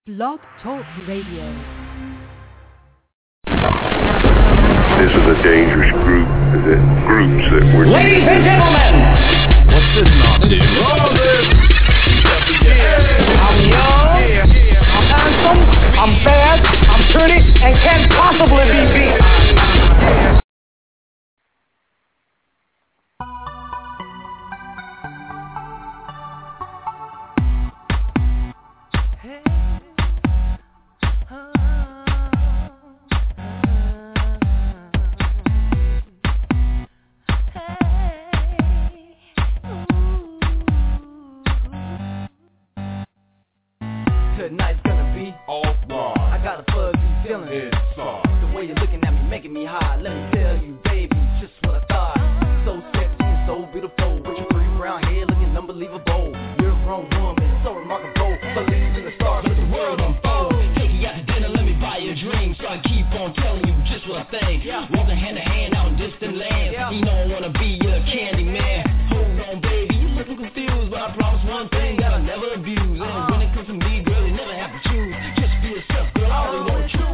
Blog Talk Radio. This is a dangerous groups that we're... Ladies and gentlemen! What's this nonsense? I'm young, I'm handsome, I'm bad, I'm pretty, and can't possibly be beat. Tonight's gonna be Offline. I got a fuzzy feeling. It's soft. The way you're looking at me, making me high. Let me tell you, baby, just what I thought. So sexy and so beautiful. With your pretty brown hair looking unbelievable. You're a grown woman, so remarkable. Believe in the stars, let the world unfold. Take you out to dinner, let me buy you a drink. So I keep on telling you just what I think. Walking hand to hand out in distant lands. You know I wanna be your candy man. Hold on, baby, you looking confused, but I promise one thing that I never abuse. And when it comes to me, girl, you never have to choose. Just be yourself, girl, I only want you.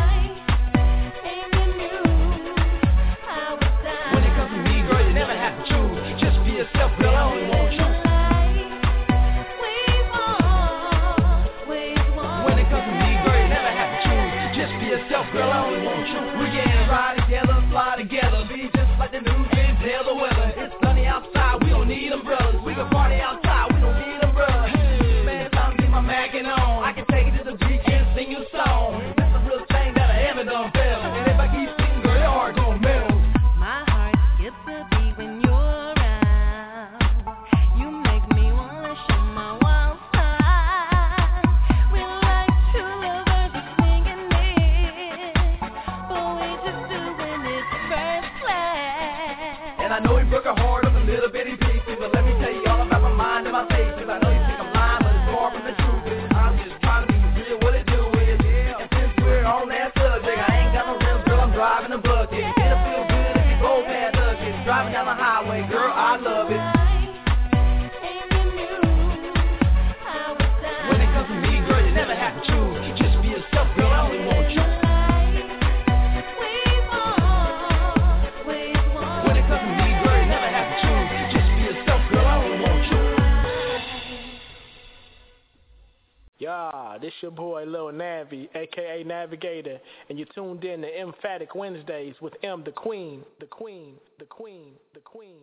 When it comes to me, girl, you never have to choose. Just be yourself, girl, I only want you. When it comes to me, girl, you never have to choose. Just be yourself, girl, I only want you. We can ride together, fly together, be just like the news and tell the weather. It's sunny outside, we don't need umbrellas. We can party outside, we don't need umbrellas. Man, it's time to get my Mackin' on. I can take it to the beach and sing you a song. This is the real thing that I ever done felt. And if I keep singing, girl, your heart gon' melt. My heart skips a beat when you're around. You make me wanna show my wild side. We're like two lovers just swinging it, but we just doing it first class. And I know he broke her heart up a little bitty pieces, but let me tell you all about my mind and my faces. I know you think I'm lying, but it's far from the truth. I'm just trying to be real what it do is. And since we're on that subject, I ain't got no rims, girl, I'm driving a bucket. It'll feel good if you go past us. Driving down the highway, girl, I love it. When it comes to me, girl, you never have to choose. Just be yourself, girl, I only want you. When it comes to me, girl, you never have to choose. Just be yourself, girl, I only want you. Yeah, this your boy Lil Navi, aka Navigator, and you're tuned in to Emphatic Wednesdays with M, the Queen, the Queen, the Queen, the Queen.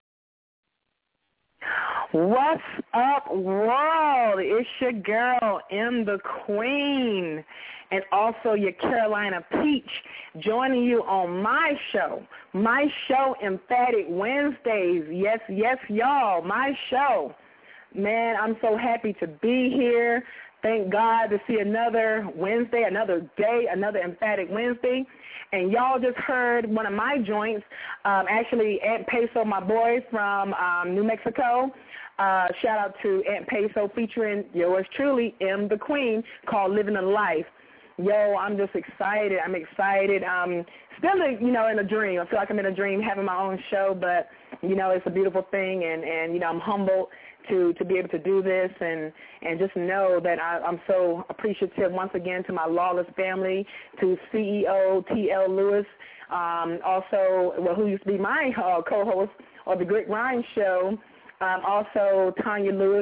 What's up, world? It's your girl, M, the Queen, and also your Carolina Peach, joining you on my show, Emphatic Wednesdays. Yes, y'all, my show. Man, I'm so happy to be here. Thank God to see another Wednesday, another day, another Emphatic Wednesday. And y'all just heard one of my joints, actually Aunt Peso, my boy from New Mexico. Shout out to Aunt Peso featuring yours truly, M, the Queen, called Living a Life. Yo, I'm just excited. I'm excited. Still, in a dream. I feel like I'm in a dream having my own show, but, it's a beautiful thing, and I'm humbled to be able to do this and just know that I'm so appreciative once again to my Lawless family, to CEO T.L. Lewis, also, who used to be my co-host of the Grit Grind Show, also Tanya Lewis,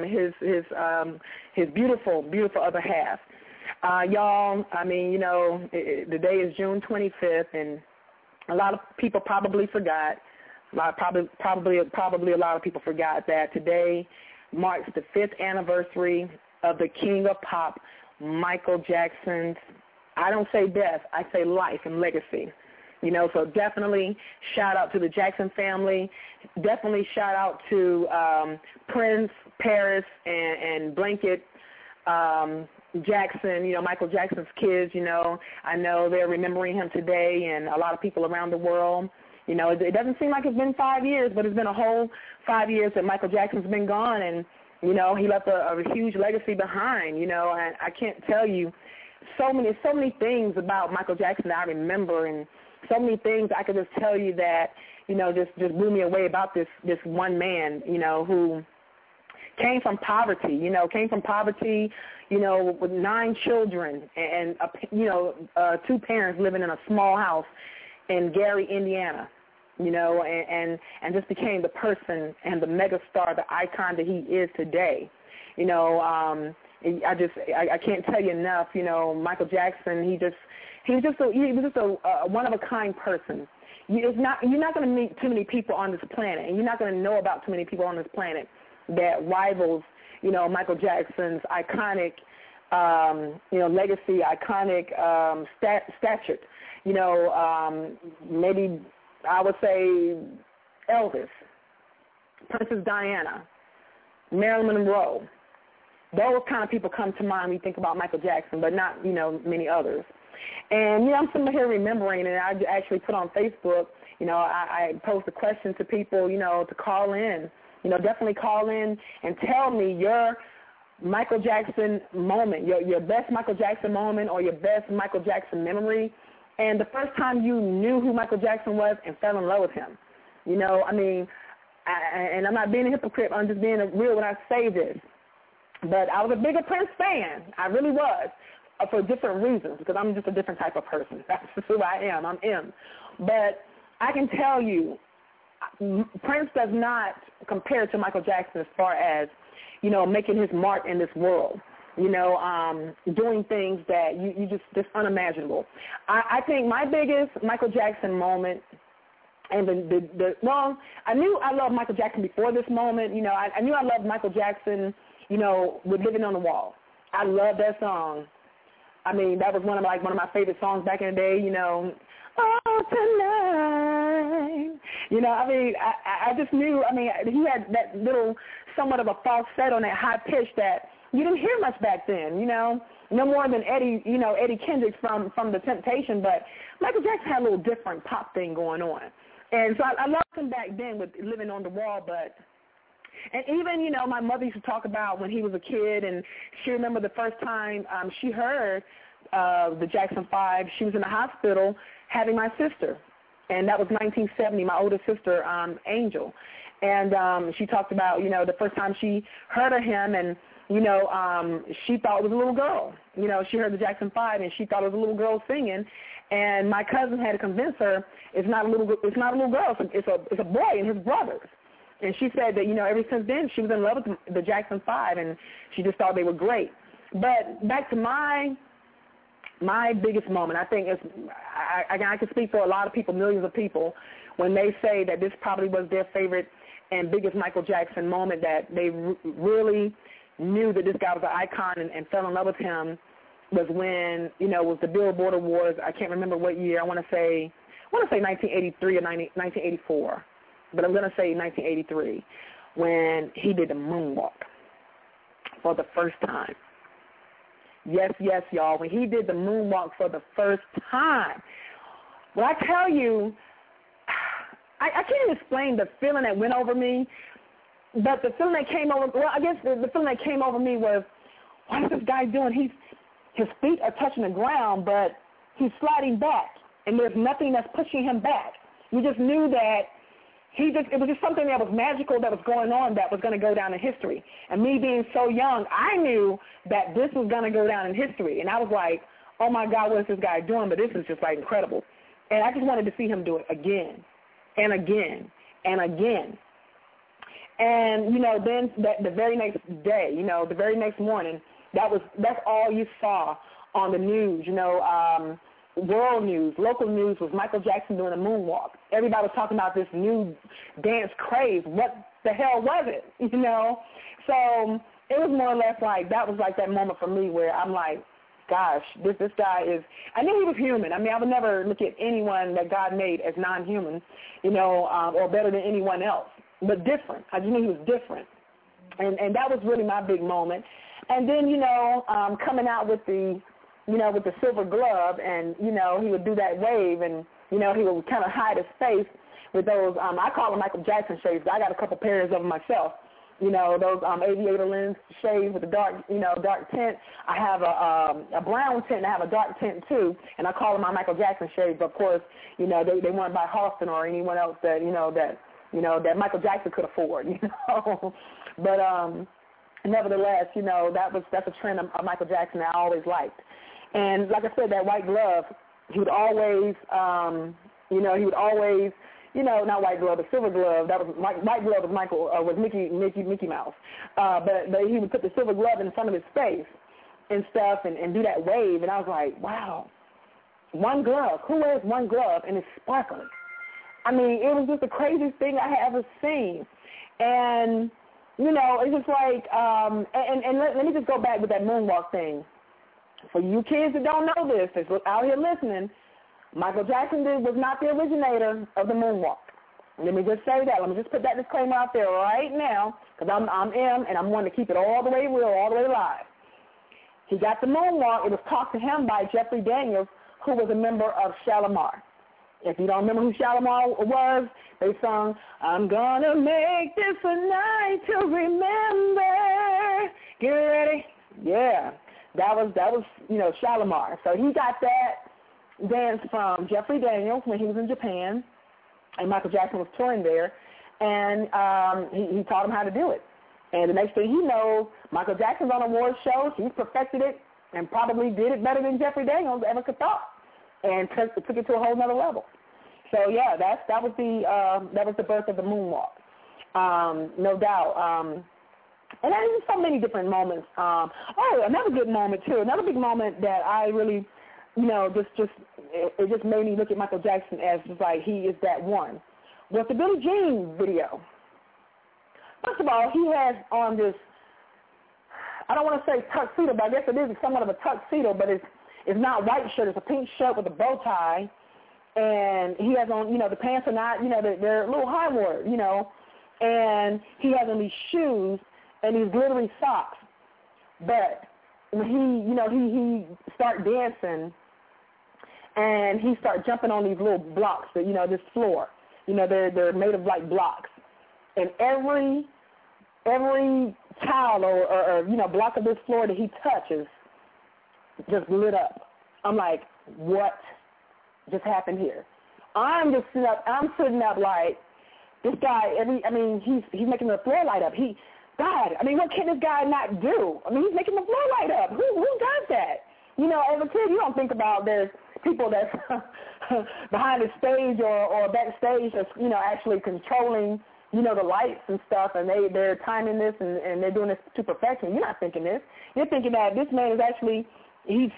his beautiful, beautiful other half. Y'all, the day is June 25th, and a lot of people probably forgot. Probably a lot of people forgot that today marks the 5th anniversary of the King of Pop, Michael Jackson's, I don't say death, I say life and legacy. So definitely shout out to the Jackson family. Definitely shout out to Prince, Paris, and Blanket Jackson, Michael Jackson's kids, I know they're remembering him today, and a lot of people around the world. It doesn't seem like it's been 5 years, but it's been a whole 5 years that Michael Jackson's been gone, and, he left a huge legacy behind, and I can't tell you so many things about Michael Jackson that I remember, and so many things I could just tell you that, just blew me away about this one man, who came from poverty, with 9 children and 2 parents living in a small house in Gary, Indiana, and just became the person and the megastar, the icon that he is today. I can't tell you enough. Michael Jackson, he was just a one of a kind person. You're not going to meet too many people on this planet, and you're not going to know about too many people on this planet that rivals, Michael Jackson's iconic, legacy, iconic stature. Maybe I would say Elvis, Princess Diana, Marilyn Monroe. Those kind of people come to mind when you think about Michael Jackson, but not, many others. And, I'm sitting here remembering, and I actually put on Facebook, I posed a question to people, to call in. Definitely call in and tell me your Michael Jackson moment, your best Michael Jackson moment or your best Michael Jackson memory, and the first time you knew who Michael Jackson was and fell in love with him. And I'm not being a hypocrite, I'm just being real when I say this. But I was a bigger Prince fan. I really was, for different reasons, because I'm just a different type of person. That's just who I am. I'm M. But I can tell you, Prince does not compare to Michael Jackson as far as, making his mark in this world, doing things that you just unimaginable. I think my biggest Michael Jackson moment, and I knew I loved Michael Jackson before this moment. I knew I loved Michael Jackson, with Living on the Wall. I love that song. That was one of my favorite songs back in the day, Oh, tonight. I just knew, he had that little, somewhat of a falsetto on that high pitch that you didn't hear much back then, no more than Eddie Kendricks from The Temptation, but Michael Jackson had a little different pop thing going on. And so I loved him back then with Living on the Wall, and even, my mother used to talk about when he was a kid, and she remembered the first time she heard the Jackson 5. She was in the hospital having my sister, and that was 1970, my older sister, Angel. And she talked about, the first time she heard of him, and, she thought it was a little girl. She heard the Jackson 5, and she thought it was a little girl singing, and my cousin had to convince her it's not a little girl, it's a boy and his brothers. And she said that, ever since then, she was in love with the Jackson 5, and she just thought they were great. But back to my biggest moment, I think I can speak for a lot of people, millions of people, when they say that this probably was their favorite and biggest Michael Jackson moment, that they really knew that this guy was an icon and fell in love with him, was when, was the Billboard Awards. I can't remember what year. I want to say 1983 or 1984. But I'm going to say 1983, when he did the moonwalk for the first time. Yes, y'all, when he did the moonwalk for the first time. Well, I tell you, I can't even explain the feeling that went over me, but the feeling that came over, well, I guess the feeling that came over me was, what is this guy doing? His feet are touching the ground, but he's sliding back, and there's nothing that's pushing him back. You just knew that it was just something that was magical that was going on that was going to go down in history. And me being so young, I knew that this was going to go down in history. And I was like, oh, my God, what is this guy doing? But this is just, incredible. And I just wanted to see him do it again and again and again. And, then the very next day, the very next morning, that's all you saw on the news, world news, local news, was Michael Jackson doing a moonwalk. Everybody was talking about this new dance craze. What the hell was it? So it was more or less that was that moment for me where I'm like, gosh, this guy is, I knew he was human. I would never look at anyone that God made as non-human, or better than anyone else, but different. I just knew he was different. And that was really my big moment. And then, coming out with the silver glove, and, he would do that wave, and, he would kind of hide his face with those, I call them Michael Jackson shades. I got a couple pairs of them myself, those aviator lens shades with the dark, dark tint. I have a brown tint, and I have a dark tint too, and I call them my Michael Jackson shades. But of course, they weren't by Halston or anyone else that, that Michael Jackson could afford, But nevertheless, that's a trend of Michael Jackson that I always liked. And like I said, that white glove, he would always, not white glove, but silver glove. That was white glove was Mickey Mouse. But he would put the silver glove in front of his face and stuff and do that wave. And I was like, wow, one glove. Who wears one glove and it's sparkling? I mean, it was just the craziest thing I had ever seen. And, it's just like, and let me just go back with that moonwalk thing. For you kids that don't know this, that's out here listening, Michael Jackson was not the originator of the moonwalk. Let me just say that. Let me just put that disclaimer out there right now, because I'm M, and I'm wanting to keep it all the way real, all the way live. He got the moonwalk. It was taught to him by Jeffrey Daniels, who was a member of Shalimar. If you don't remember who Shalimar was, they sung, I'm gonna make this a night to remember. Get ready. Yeah, that was Shalimar. So he got that dance from Jeffrey Daniels when he was in Japan, and Michael Jackson was touring there, and he taught him how to do it. And the next thing he knows, Michael Jackson's on award shows. He's perfected it and probably did it better than Jeffrey Daniels ever could thought, and took it to a whole nother level. So yeah, that was the birth of the moonwalk, no doubt. And there's so many different moments. Another good moment too. Another big moment that I really, it just made me look at Michael Jackson as just like he is that one. Was the Billie Jean video. First of all, he has on this, I don't want to say tuxedo, but I guess it is somewhat of a tuxedo, but it's not white shirt. It's a pink shirt with a bow tie. And he has on, the pants are not, they're a little high-water, and he has on these shoes and these glittery socks. But when he start dancing and he start jumping on these little blocks, this floor, they're made of like blocks. And every tile or block of this floor that he touches just lit up. I'm like, what just happened here? I'm sitting up like, this guy, he's making the floor light up. What can this guy not do? He's making the floor light up. Who does that? As a kid, you don't think about there's people that's behind the stage or backstage that's, actually controlling, the lights and stuff, and they're timing this and they're doing this to perfection. You're not thinking this. You're thinking that this man is actually, he's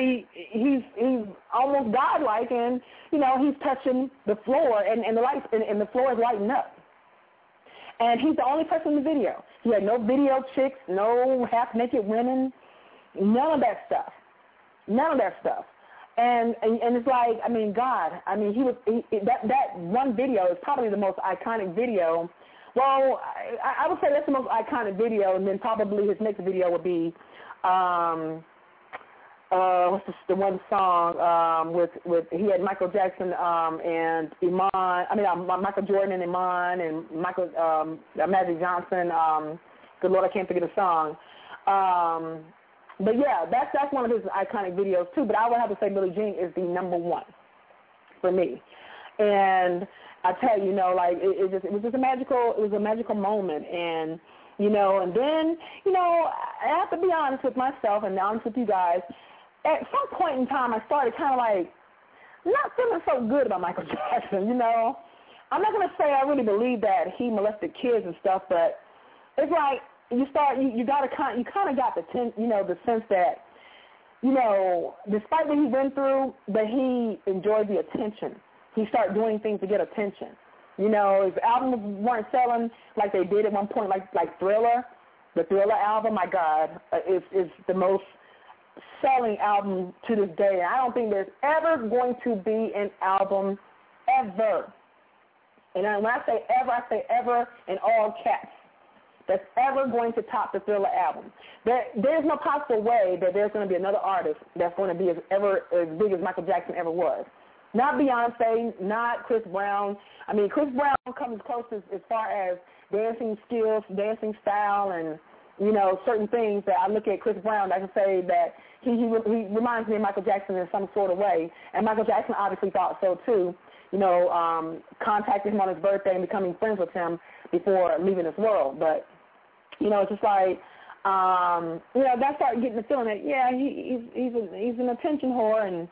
almost godlike, and, he's touching the floor and the lights and the floor is lighting up. And he's the only person in the video. He had no video chicks, no half-naked women, none of that stuff. And it's like, God, that one video is probably the most iconic video. Well, I would say that's the most iconic video, and then probably his next video would be, what's the one song with he had Michael Jackson and Michael Jordan and Iman and Michael Magic Johnson. Good Lord, I can't forget a song. But yeah, that's one of his iconic videos too. But I would have to say Billie Jean is the number one for me. And I tell you, it was just a magical moment. And and then I have to be honest with myself and honest with you guys. At some point in time, I started kind of like not feeling so good about Michael Jackson. I'm not going to say I really believe that he molested kids and stuff, but it's like you kind of got the sense that despite what he went through, that he enjoyed the attention. He started doing things to get attention. His albums weren't selling like they did at one point, like Thriller. The Thriller album, my God, is the most selling album to this day. And I don't think there's ever going to be an album ever. And when I say ever in all caps, that's ever going to top the Thriller album. There's no possible way that there's going to be another artist that's going to be as big as Michael Jackson ever was. Not Beyonce, not Chris Brown. Chris Brown comes closest as far as dancing skills, dancing style, and certain things that I look at Chris Brown. I can say that he reminds me of Michael Jackson in some sort of way, and Michael Jackson obviously thought so too. Contacted him on his birthday and becoming friends with him before leaving this world. But it's just like that started getting the feeling that he's an attention whore, and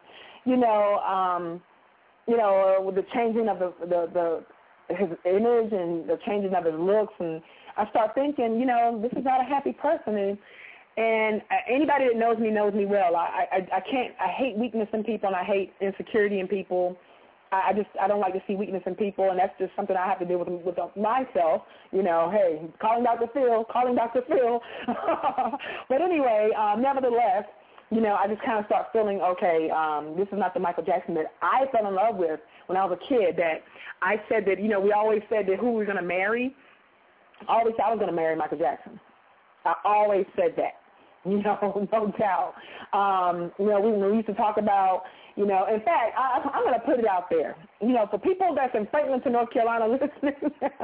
with the changing of his image and the changing of his looks, and I start thinking, this is not a happy person, and anybody that knows me well. I hate weakness in people, and I hate insecurity in people. I don't like to see weakness in people, and that's just something I have to deal with myself. Hey, calling Dr. Phil. But anyway, nevertheless, I just kind of start feeling, okay, this is not the Michael Jackson that I fell in love with when I was a kid. That I said that, we always said that who we were going to marry. I always said I was going to marry Michael Jackson. I always said that, no doubt. We used to talk about, in fact, I'm going to put it out there. For people that's in Franklinton, North Carolina listening,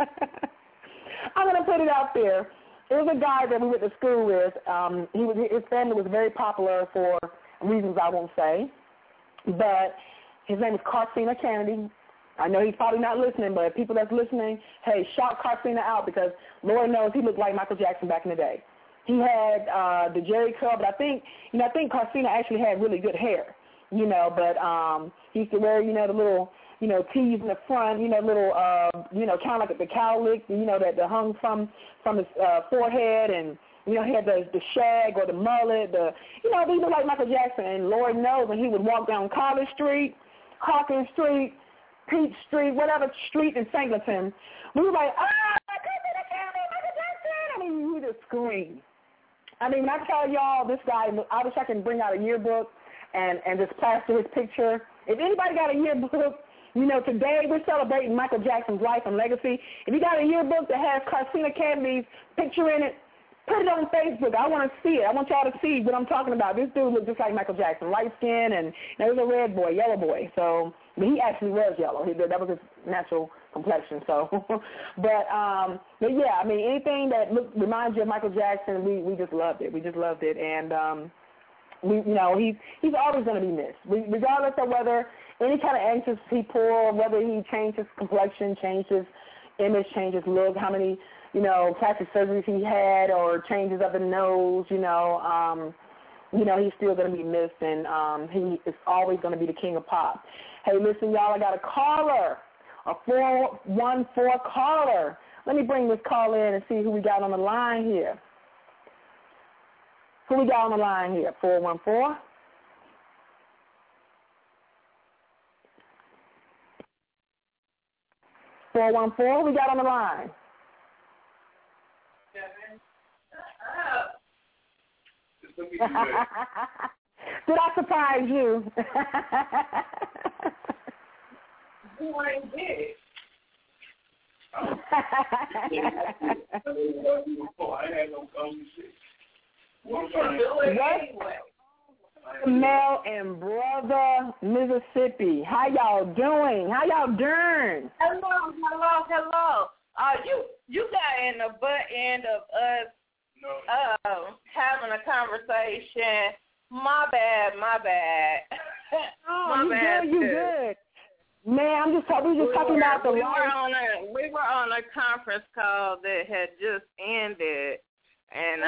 I'm going to put it out there. There was a guy that we went to school with. His family was very popular for reasons I won't say, but his name is Carcina Kennedy. I know he's probably not listening, but people that's listening, hey, shout Carcina out, because Lord knows he looked like Michael Jackson back in the day. He had the Jerry curl, but I think Carcina actually had really good hair, but he used to wear, the little, tees in the front, little, kind of like the cowlick, that hung from his forehead, and, he had the shag or the mullet, he looked like Michael Jackson, and Lord knows when he would walk down College Street, Hawkins Street, Peach Street, whatever street in Franklinton, we were like, Michael Jackson! I mean, we just screamed. I mean, when I tell y'all this guy, I wish I could bring out a yearbook and just plaster his picture. If anybody got a yearbook, today we're celebrating Michael Jackson's life and legacy. If you got a yearbook that has Carcina Kennedy's picture in it, put it on Facebook. I want to see it. I want y'all to see what I'm talking about. This dude looked just like Michael Jackson, light skin, and he was a red boy, yellow boy. So, but he actually was yellow. That was his natural complexion. So, but yeah, I mean, anything that reminds you of Michael Jackson, we just loved it. We just loved it, and he's always going to be missed, regardless of whether any kind of anxious he pulled, whether he changed his complexion, changed his image, changed his look, how many plastic surgeries he had, or changes of the nose, he's still going to be missed, and he is always going to be the king of pop. Hey, listen, y'all, I got a caller, a 414 caller. Let me bring this call in and see who we got on the line here. 414? 414, we got on the line. Did I surprise you? Who ain't dead? Mel and Brother, Mississippi. How y'all doing? Hello. You got in the butt end of us having a conversation. My bad. Oh, you good. Man, we were just talking about the we were on a conference call that had just ended, and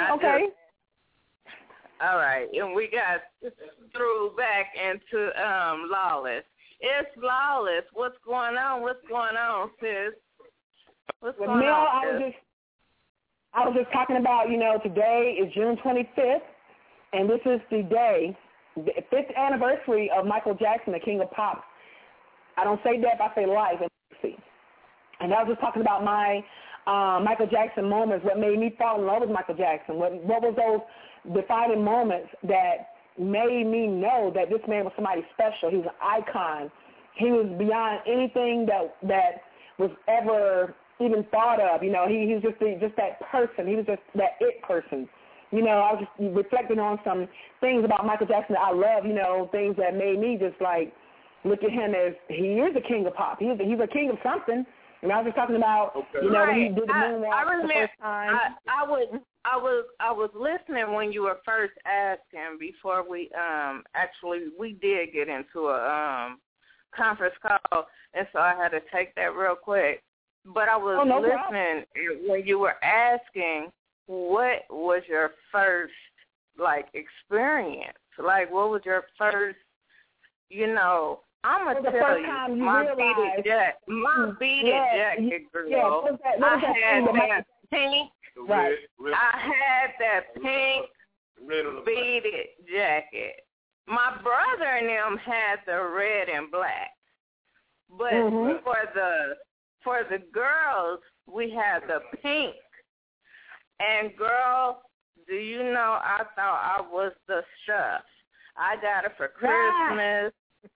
all right, and we got through back into Lawless. It's Lawless. What's going on, sis? What's going on? I was just talking about, today is June 25th, and this is the day, the 5th anniversary of Michael Jackson, the king of pop. I don't say death, I say life. And I was just talking about my Michael Jackson moments, what made me fall in love with Michael Jackson, what was those defining moments that made me know that this man was somebody special. He was an icon. He was beyond anything that was ever even thought of. He was just that person. He was just that it person. I was just reflecting on some things about Michael Jackson that I love, things that made me just like look at him as he is a king of pop. He's a king of something. And I was just talking about, when he did the moonwalk the first time. I was listening when you were first asking before we we did get into a conference call, and so I had to take that real quick. But I was listening when you were asking what was your first, like, experience? Like, what was your first, you know, I'm going to tell you, my beaded jacket, girl, I had that pink, I had that pink beaded jacket. My brother and them had the red and black. But for the girls, we had the pink. And, girl, do you know, I thought I was the stuff. I got it for Christmas.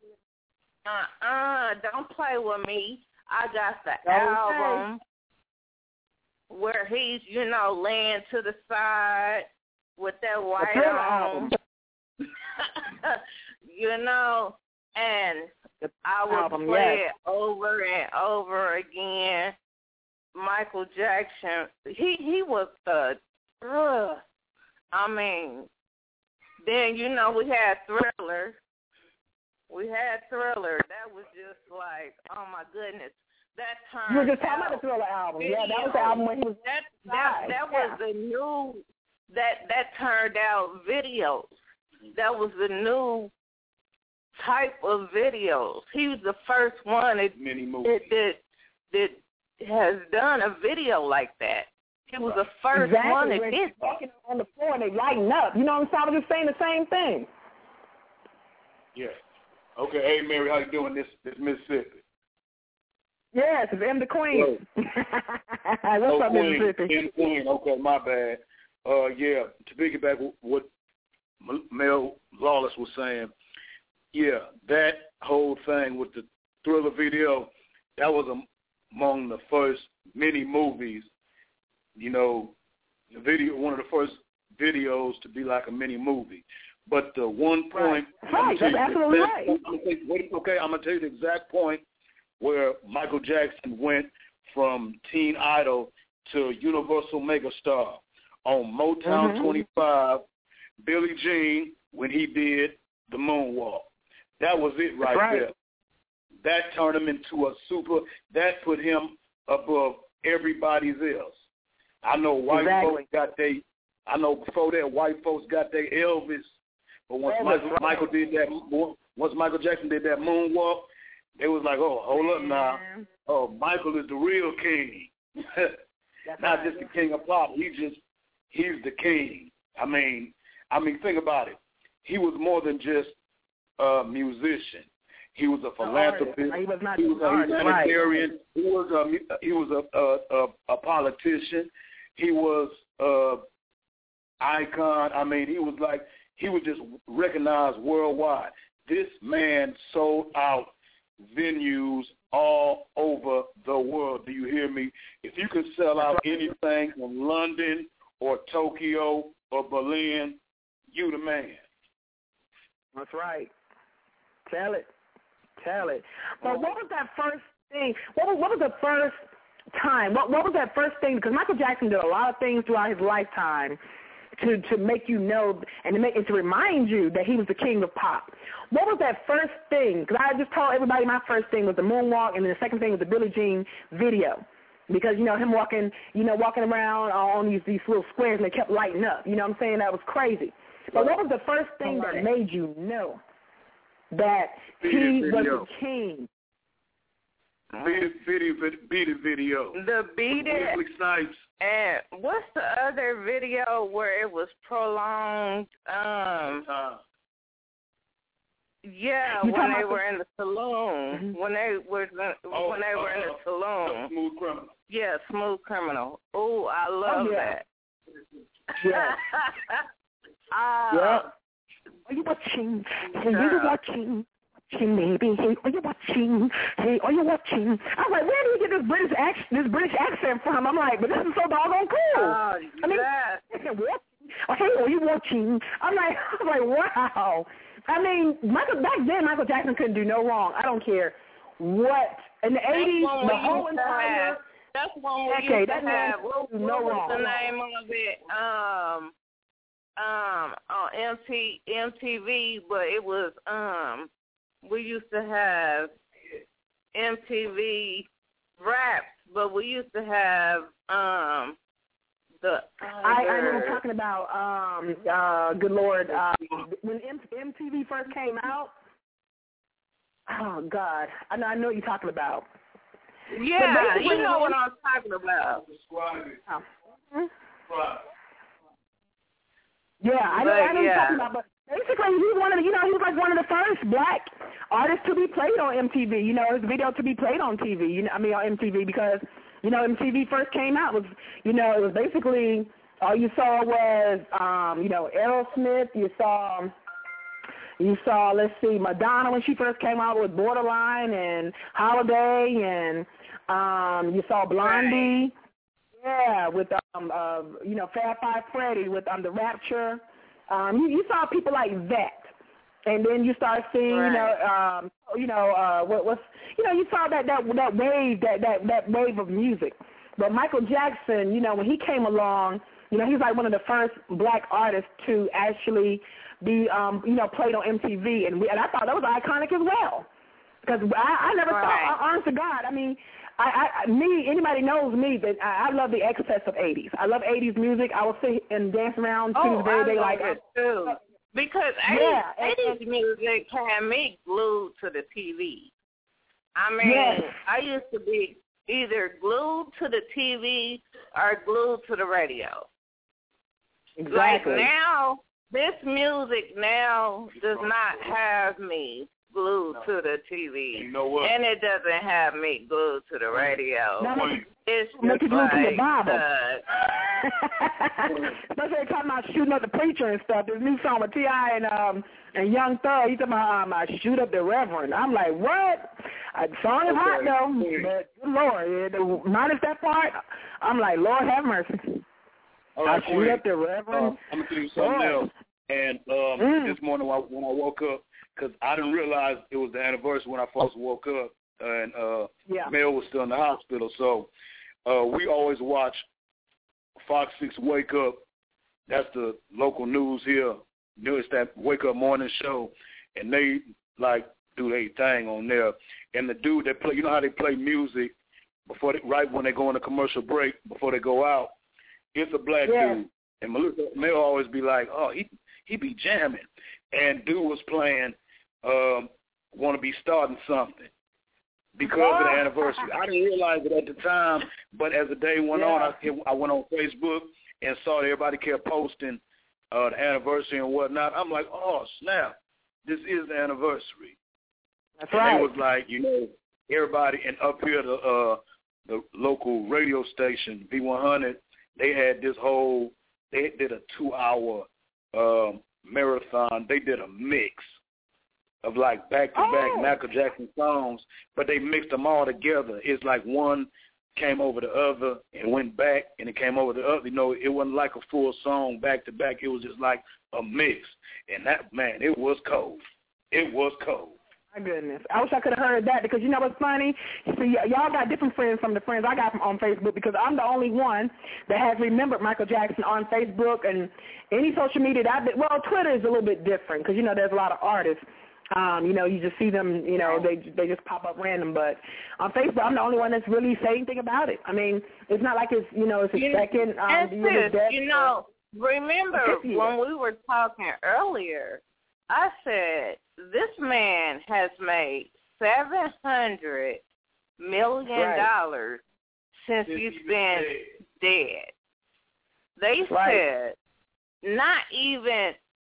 Don't play with me. I got the album where he's, you know, laying to the side with that white on. You know, and I would play it over and over again. Michael Jackson, he was the, I mean, then, you know, we had Thriller. That was just like, oh, my goodness. That turned out. You were just talking about the Thriller album. Video. Yeah, that was the album when he was. That was the new, that turned out videos. That was the new type of videos. He was the first one that has done a video like that. He was the first one that did that. On the floor and they lighten up. You know what I'm saying? I was just saying the same thing. Yeah. Okay. Hey, Mary, how you doing? This Mississippi. Yes, it's M the Queen. What's up, Mississippi? M the Queen. Okay, my bad. Yeah, to piggyback what Mel Lawless was saying, yeah, that whole thing with the Thriller video, that was among the first mini movies. You know, the video, one of the first videos to be like a mini movie. But the one point, right, that's absolutely right. Okay, I'm gonna tell you the exact point where Michael Jackson went from Teen Idol to Universal Megastar on Motown 25. Billie Jean, when he did the moonwalk, that was it right there. That turned him into a super. That put him above everybody else. I know white folks got they. I know before that white folks got their Elvis, but once Michael did that, once Michael Jackson did that moonwalk, they was like, oh, hold up now, oh, Michael is the real king, not just the king of pop. He's the king. I mean, think about it. He was more than just a musician. He was a philanthropist. He was a humanitarian. He was a politician. He was icon. I mean, he was just recognized worldwide. This man sold out venues all over the world. Do you hear me? If you could sell out anything from London or Tokyo or Berlin, you the man. That's right. Tell it. But what was that first thing? What was the first time? What was that first thing? Because Michael Jackson did a lot of things throughout his lifetime to make you know and to remind you that he was the king of pop. What was that first thing? Because I just told everybody my first thing was the moonwalk, and then the second thing was the Billie Jean video. Because, you know, him walking around on these little squares, and they kept lighting up. You know what I'm saying? That was crazy. But what was the first thing that made you know that he was the king? Beat it video. The Beat It. Snipes. And what's the other video where it was prolonged? Yeah, when they were in the saloon. When they were in the saloon. Smooth Criminal. Yeah, Smooth Criminal. Oh, I love that. Yeah. Yeah. Are you watching? Hey, are you watching? Maybe. Hey, are you watching? Hey, are you watching? I was like, where do you get this British accent from? I'm like, but this is so doggone cool. I mean, hey, are you watching? I was like, wow. I mean, back then, Michael Jackson couldn't do no wrong. I don't care what. In the 80s, the whole entire decade, that man couldn't do no wrong. What was the name of it? On MTV, but it was we used to have MTV Raps, but we used to have I know you're talking about, good Lord, when MTV first came out. Oh, God. I know what you're talking about. Yeah, you know what I'm talking about. Yeah, I know what you're talking about, but basically he was like one of the first black artists to be played on MTV, his video to be played on TV, on MTV, because, MTV first came out, it was basically, all you saw was, Aerosmith, you saw, let's see, Madonna when she first came out with Borderline and Holiday, and you saw Blondie, with Fab Five Freddy with The Rapture. You saw people like that, and then you start seeing, you saw that wave of music. But Michael Jackson, when he came along, he's like one of the first black artists to actually be, played on MTV, and I thought that was iconic as well, because I never thought, honest to God, I mean, anybody knows me that I love the excess of 80s. I love 80s music. I will sit and dance around to the very day like it too. Because 80s music had me glued to the TV. I mean, I used to be either glued to the TV or glued to the radio. Exactly. Like now, this music now does not have me glued to the TV. You know what? And it doesn't have me glued to the radio. It's make you just glued to the Bible. Especially talking about shooting up the preacher and stuff. This new song with T.I. and Young Thug, he's talking about shoot up the Reverend. I'm like, what? The song is hot though, but good Lord, minus that part, I'm like, Lord have mercy. All right, shoot up the Reverend. I'm gonna tell you something else. And this morning when I woke up, because I didn't realize it was the anniversary when I first woke up, and Mel was still in the hospital. So we always watch Fox 6 Wake Up. That's the local news here. It's that Wake Up morning show, and they do their thing on there. And the dude that play, how they play music before right when they go on a commercial break before they go out, it's a black dude. And Mel always be like, oh, he be jamming. And dude was playing Want to Be Starting Something because of the anniversary. I didn't realize it at the time, but as the day went on, I went on Facebook and saw that everybody kept posting the anniversary and whatnot. I'm like, oh, snap, this is the anniversary. That's right. And it was like, everybody, and up here, the local radio station, B100, they had this they did a 2-hour marathon. They did a mix of back-to-back Michael Jackson songs, but they mixed them all together. It's like one came over the other and went back, and it came over the other. It wasn't like a full song back-to-back. It was just like a mix. And that, man, it was cold. It was cold. My goodness. I wish I could have heard that, because you know what's funny? See, y'all got different friends from the friends I got on Facebook, because I'm the only one that has remembered Michael Jackson on Facebook and any social media that I've been. Well, Twitter is a little bit different, because, there's a lot of artists. You just see them, they just pop up random. But on Facebook, I'm the only one that's really saying anything about it. I mean, it's not like it's, it's a second year of death. Remember when we were talking earlier, I said this man has made $700 million since he's been dead. They said not even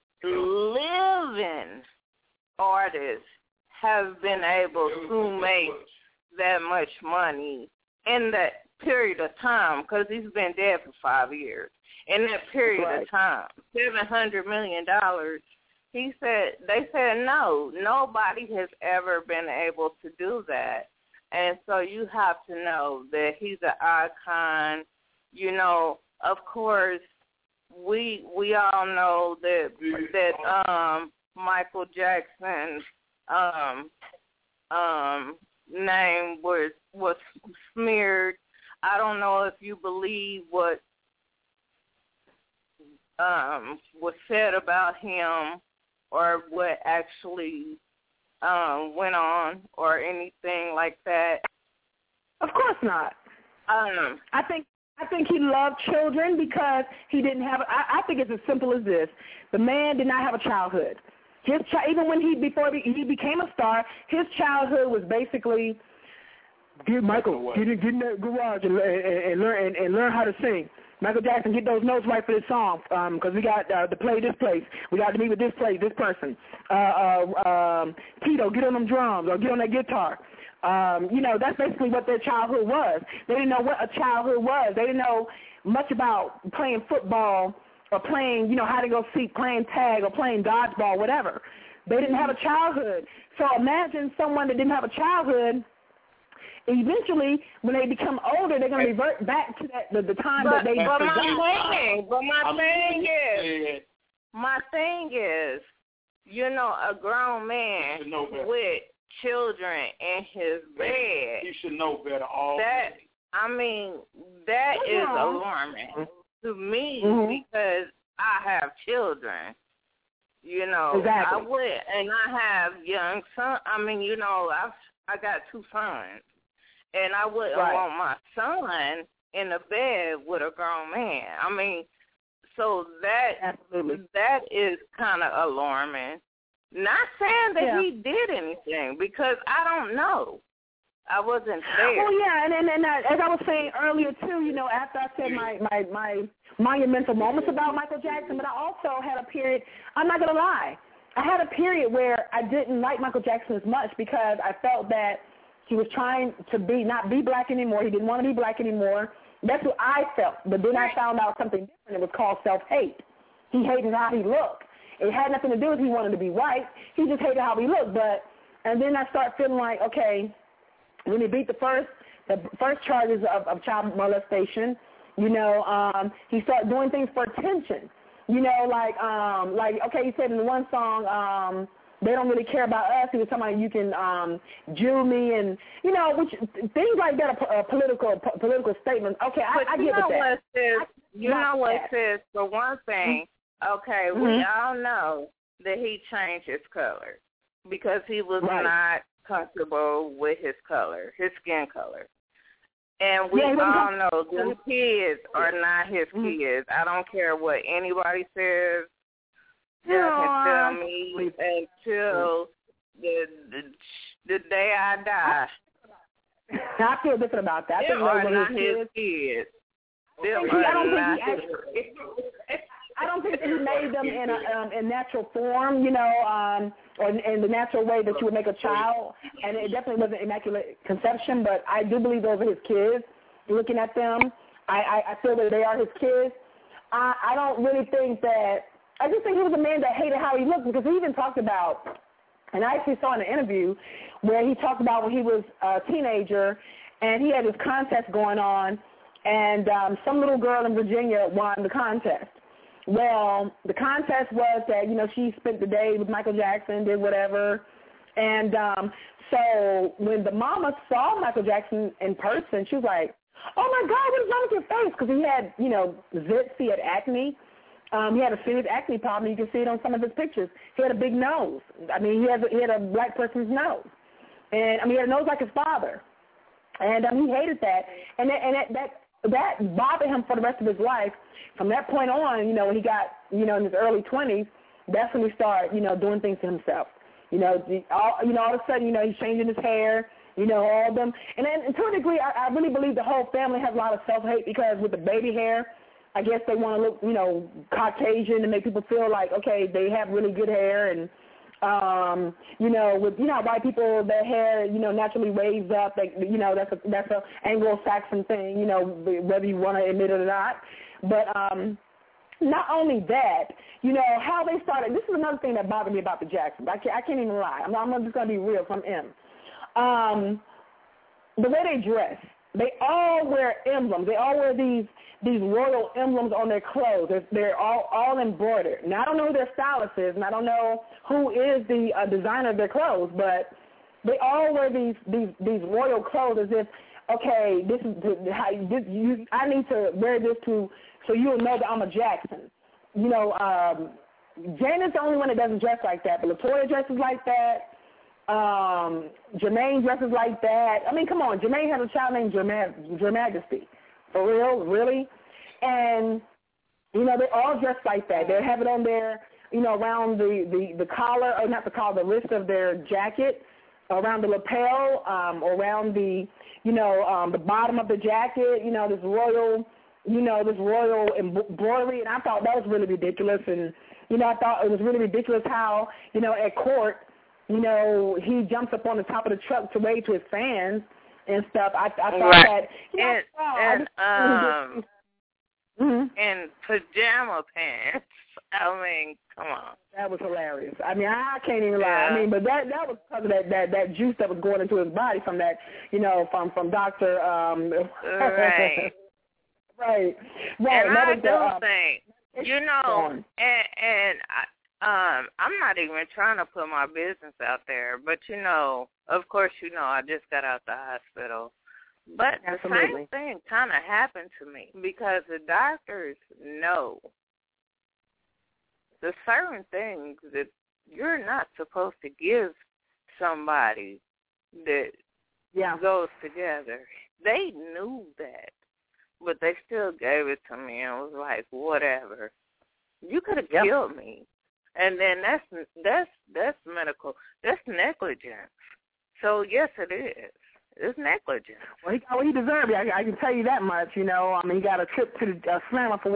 living artists have been able to make that much money in that period of time, because he's been dead for 5 years. In that period of time, $700 million. They said no, nobody has ever been able to do that. And so you have to know that he's an icon. Of course, we all know that Michael Jackson's name was smeared. I don't know if you believe what was said about him or what actually went on or anything like that. Of course not. I think I think he loved children because he didn't have. I think it's as simple as this: the man did not have a childhood. Even when before he became a star, his childhood was basically get in that garage and learn how to sing. Michael Jackson, get those notes right for this song because we got to play this place. We got to meet with this person. Tito, get on them drums or get on that guitar. That's basically what their childhood was. They didn't know what a childhood was. They didn't know much about playing football or playing, hide and go seek, playing tag or playing dodgeball, whatever. They didn't have a childhood. So imagine someone that didn't have a childhood. Eventually, when they become older, they're going to revert back to the time that they forgot. My thing is, a grown man with children in his bed. He should know better already. That is alarming to me because I have children. Exactly. I would, and I have young sons. I got 2 sons. And I wouldn't want my son in a bed with a grown man. So that is kind of alarming. Not saying that he did anything because I don't know. I wasn't there. Well, yeah, and as I was saying earlier too, after I said my monumental moments about Michael Jackson, but I also had a period. I'm not gonna lie, I had a period where I didn't like Michael Jackson as much because I felt that he was trying to not be black anymore. He didn't want to be black anymore. That's what I felt. But then I found out something different. It was called self-hate. He hated how he looked. It had nothing to do with he wanted to be white. He just hated how he looked. And then I started feeling like, okay, when he beat the first charges of child molestation, he started doing things for attention. Okay, he said in the one song, they don't really care about us. He was talking about you can Jew me and, which things like that are political statements. Okay, I get that. What says, for one thing, okay, we all know that he changed his color because he was not comfortable with his color, his skin color. And we all know the kids are not his kids. I don't care what anybody says. They can tell me until the day I die. I feel different about that. They are not his kids. I don't think he made them in natural form, or in the natural way that you would make a child. And it definitely wasn't immaculate conception, but I do believe those are his kids. Looking at them, I feel that they are his kids. I don't really think that. I just think he was a man that hated how he looked because he even talked about, and I actually saw in an interview where he talked about when he was a teenager and he had this contest going on and some little girl in Virginia won the contest. Well, the contest was that, she spent the day with Michael Jackson, did whatever. And so when the mama saw Michael Jackson in person, she was like, oh, my God, what is wrong with your face? Because he had, zits, he had acne. He had a serious acne problem. You can see it on some of his pictures. He had a big nose. He had a black person's nose. And, he had a nose like his father. And he hated that. And that bothered him for the rest of his life. From that point on, when he got, in his early 20s, that's when he started, doing things to himself. All of a sudden, he's changing his hair, all of them. And then to a degree, I really believe the whole family has a lot of self-hate because with the baby hair, I guess they want to look, Caucasian and make people feel like, okay, they have really good hair. And, with, white people, their hair, naturally raised up. That's a Anglo-Saxon thing, whether you want to admit it or not. But not only that, how they started. This is another thing that bothered me about the Jacksons. I can't even lie. I'm just going to be real from M. The way they dress. They all wear emblems. They all wear these royal emblems on their clothes. They're all embroidered. Now, I don't know who their stylist is, and I don't know who is the designer of their clothes, but they all wear these royal clothes as if, okay, I need to wear this so you'll know that I'm a Jackson. Janet's the only one that doesn't dress like that, but LaToya dresses like that. Jermaine dresses like that. Come on, Jermaine has a child named Jermajesty. For real? Really? And, you know, they're all dressed like that. They have it on their, you know, around the collar, or not the collar, the wrist of their jacket, around the lapel, around the, you know, the bottom of the jacket, you know, this royal embroidery. And I thought that was really ridiculous. And, you know, I thought it was really ridiculous how, you know, at court, you know, he jumps up on the top of the truck to wave to his fans and stuff. I thought that, you know, and pajama pants. I mean, come on. That was hilarious. I mean, I can't even lie. I mean, but that was because of that juice that was going into his body from that, you know, from Dr. Right. Right. And I do think, you know, and I'm not even trying to put my business out there, but, you know, of course, you know, I just got out the hospital. But the same thing kind of happened to me because the doctors know the certain things that you're not supposed to give somebody that goes together. They knew that, but they still gave it to me and was like, whatever. You could have killed me. And then that's medical. That's negligence. So, yes, it is. It's negligence. Well, he got what he deserved. I can tell you that much, you know. I mean, he got a trip to the Slammer for,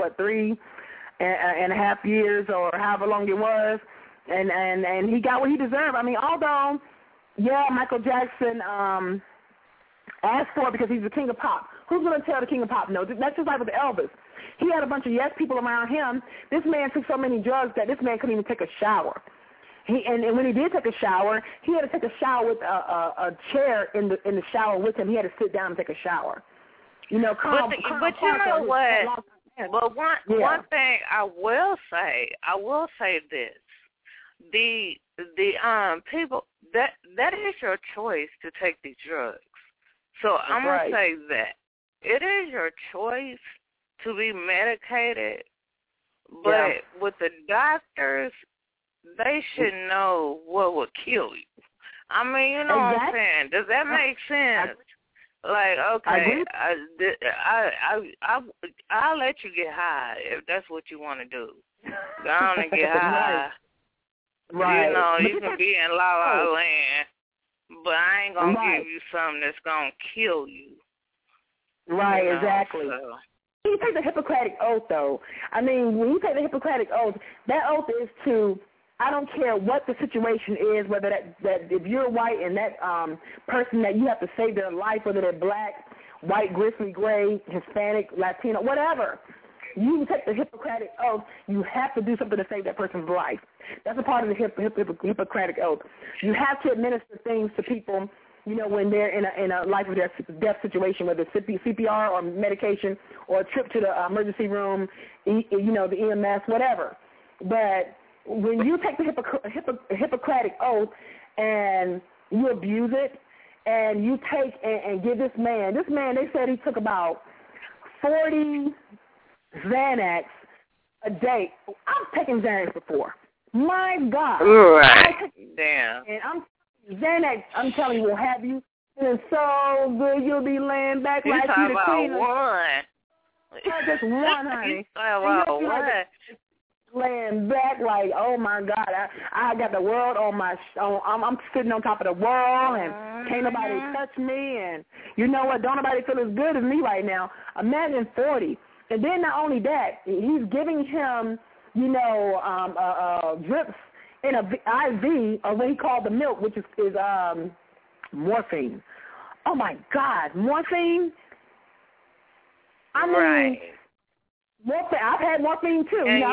3.5 years or however long it was, and he got what he deserved. I mean, although, Michael Jackson asked for it because he's the king of pop. Who's going to tell the king of pop no? That's just like with Elvis. He had a bunch of yes people around him. This man took so many drugs that this man couldn't even take a shower. And when he did take a shower, he had to take a shower with a chair in the shower with him. He had to sit down and take a shower. You know, but you know what? But one thing I will say this: the people that is your choice to take these drugs. So I'm gonna say that it is your choice to be medicated, but with the doctors, they should know what would kill you. I mean, you know what I'm saying? Does that make sense? Like, okay, I'll let you get high if that's what you want to do. Go on and get high. Right. You know, you can be in La La Land, but I ain't going to give you something that's going to kill you. Right, you know, exactly. So. You take the Hippocratic Oath, though. I mean, when you take the Hippocratic Oath, that oath is to, I don't care what the situation is, whether that if you're white and that person that you have to save their life, whether they're black, white, grizzly gray, Hispanic, Latino, whatever, you take the Hippocratic Oath, you have to do something to save that person's life. That's a part of the Hippocratic Oath. You have to administer things to people, you know, when they're in a life or death situation, whether it's CPR or medication or a trip to the emergency room, you know, the EMS, whatever. But when you take the Hippocratic Oath and you abuse it and you take and give this man, they said he took about 40 Xanax a day. I've taken Xanax before. My God. Right. Damn. And Xanax, I'm telling you, will have you feeling so good you'll be laying back like you the queen. Just one, honey. Laying back like, oh my God, I got the world on my, I'm sitting on top of the world and can't nobody touch me, and you know what, don't nobody feel as good as me right now. Imagine 40. And then not only that, he's giving him, you know, drips in a IV of what he called the milk, which is morphine. Oh my God, morphine? I mean, morphine. I've had morphine too. And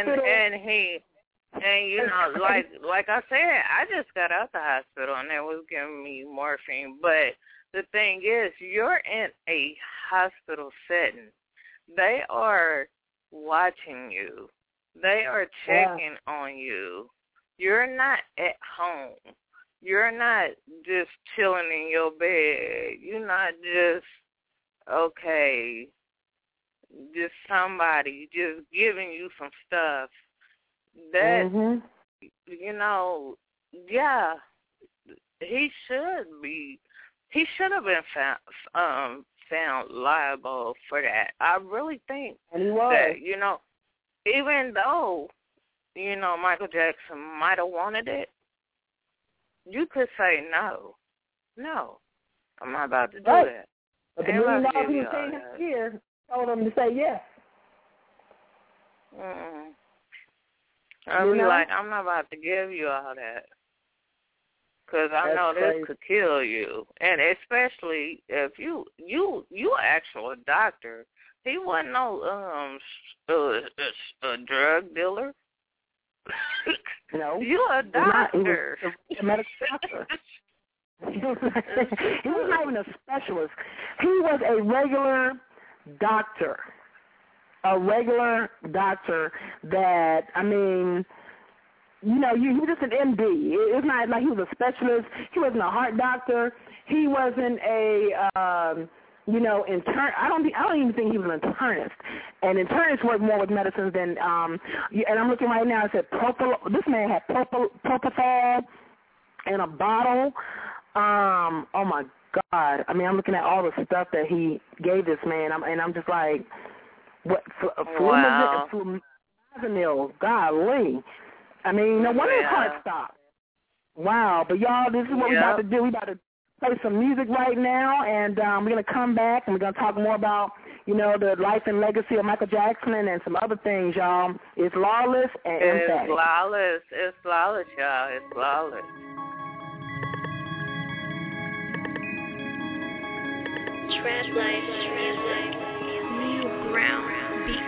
you know, like I said, I just got out the hospital and they was giving me morphine. But the thing is, you're in a hospital setting. They are watching you. They are checking on you. You're not at home. You're not just chilling in your bed. You're not just, just somebody just giving you some stuff. That, you know, he should have been found liable for that. I really think and he was. that, you know, even though, you know, Michael Jackson might have wanted it, you could say no. No, I'm not about to do that. But the $1 million he was paying him a year told him to say yes. I'll be like, I'm not about to give you all that. Because I know this could kill you. And especially if you actually a doctor. He wasn't no a drug dealer. No. You a doctor. He was a medical doctor. He was not even a specialist. He was a regular doctor. A regular doctor that, I mean, you know, he was just an MD. It's not like he was a specialist. He wasn't a heart doctor. He wasn't a, intern. I don't even think he was an internist. And internists work more with medicines than, and I'm looking right now. It said this man had propofol in a bottle. Oh my God. I mean, I'm looking at all the stuff that he gave this man, and I'm just like, what? Flumazenil, golly. I mean, no wonder his heart stopped. Wow. But y'all, this is what we're about to do. We're about to play some music right now, and we're going to come back, and we're going to talk more about, you know, the life and legacy of Michael Jackson and some other things, y'all. It's lawless and emphatic. It's lawless. It's lawless, y'all. It's lawless. Translate new ground beat.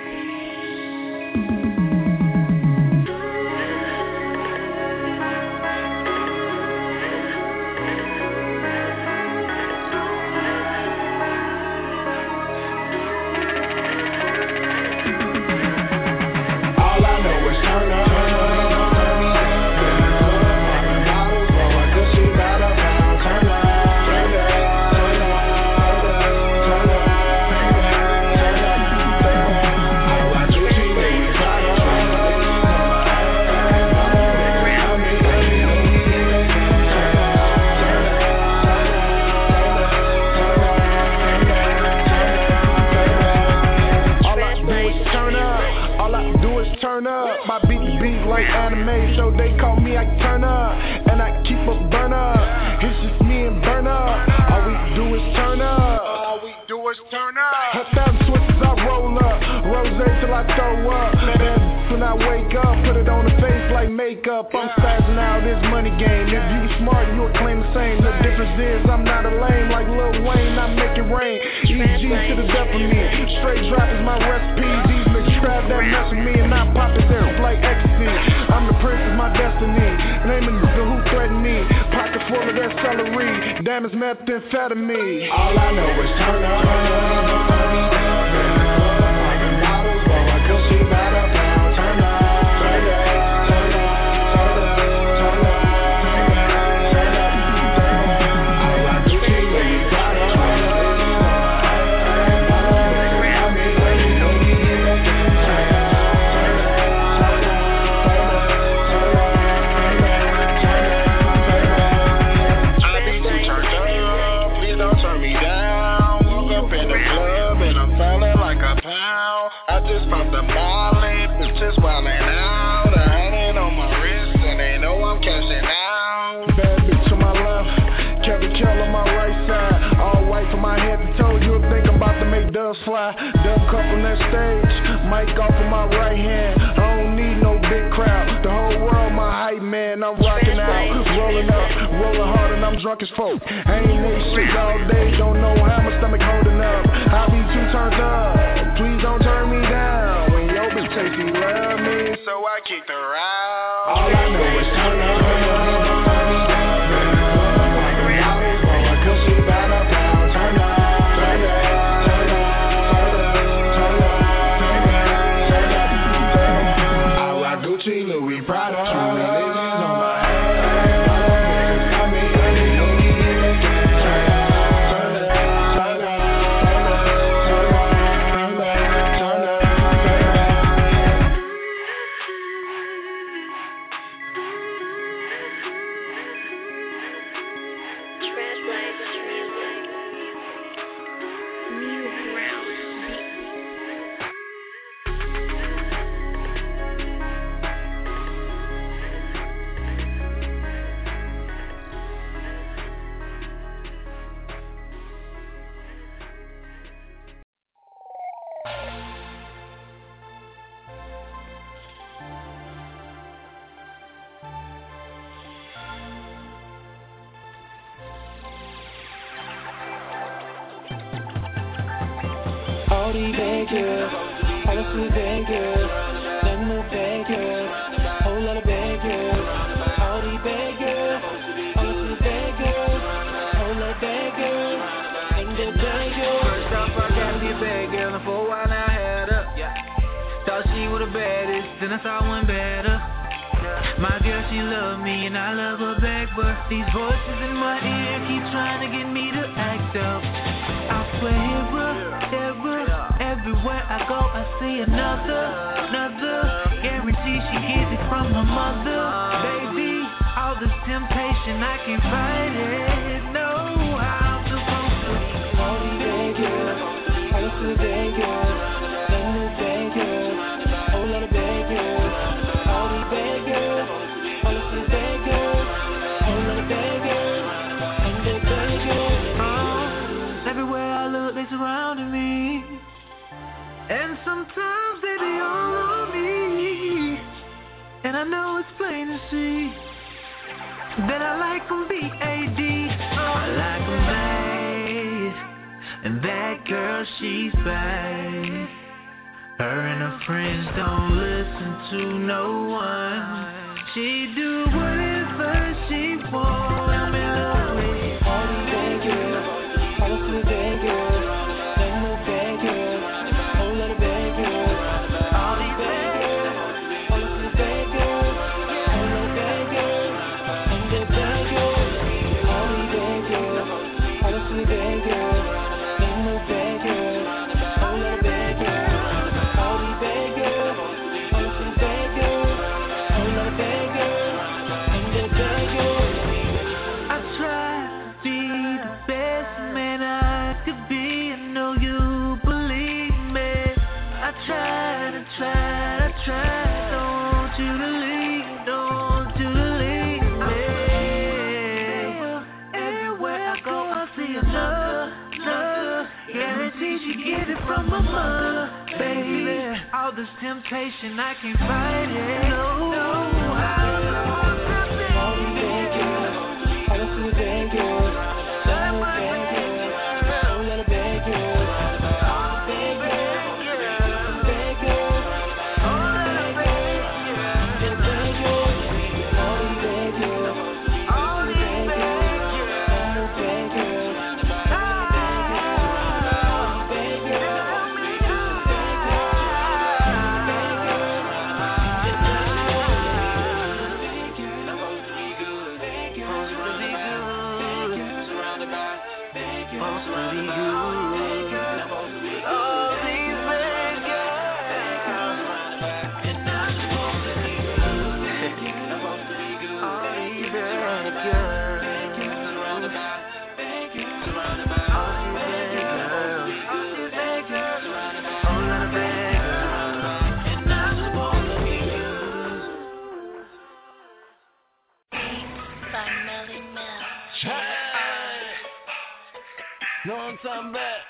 All I know is turn up. My beat like anime, so they call me I turn up, and I keep a burn up. It's just me and burn up. All we do is turn up. All we do is turn up. 1,000 switches I roll up, rose till I throw up. Then when I wake up, put it on the face like makeup. I'm spazzing out this money game. If you smart, you'll claim the same. The difference is I'm not a lame like Lil Wayne. I make it rain. EG to the death of me. Straight drop is my recipe. These niggas trap that mess with me, and I pop it there like ecstasy. I'm the prince of my destiny. Naming the who threatened me. Pocket full of that celery. Damn, it's methamphetamine. All I know is turn up. Popping bottles, blow my cushy by the pound. Turn up. Turn up. Turn up. Turn up. Turn up. All I do is Louis Prada. Fly, dub cup on that stage, mic off of my right hand. I don't need no big crowd, the whole world my hype man. I'm rocking out, rolling up, rolling hard and I'm drunk as folk. I ain't ate shit all day, don't know how my stomach holding up. I be too turned up, please don't turn me down. When your bitch say she love me, so I kicked her out. All I know is turn up. Louis Prada. All these bad girls, all the sweet bad girls, nothing but bad girls, whole lot of bad girls. All these bad girls, all the sweet bad girls, whole lot of bad girls, nothing but bad girls. First off, I gotta be a bad girl, and for a while now I had her. Thought she was the baddest, then I saw one better. My girl, she love me and I love her back, but these voices in my ear keep trying to get me to act up. I swear everywhere I go I see another. Guarantee she gets it from her mother. Baby, all this temptation I can't fight it. No, I'm supposed to. All these bad girls, all the sweet bad girls, nothing but bad girls, whole lot of bad girls. All these bad girls, all the sweet bad girls, whole lot of bad girls, and the bad girls. Everywhere I look, they surrounding me, and sometimes they be all on me, and I know it's plain to see that I like them B.A.D. I like them bad, and that girl, she's bad. Her and her friends don't listen to no one. She do whatever she wants. I'm in love with all these bad girls, all the sweet bad girls, nothing but bad girls, whole lot of bad girls. All these bad girls, all the sweet bad girls, whole lot of bad girls, and the bad girls. All these bad girls, all the sweet bad girls, nothing but bad girls, whole lot of bad girls. Baby, all this temptation, I can't fight it. No, all these bad girls, all the sweet bad girls, nothing but bad girls, whole lot of bad girls. All bad girls, bad girls, whole lot of bad girls, bad girls. All these bad girls, all these bad girls, bad girls. Know what I'm talking about?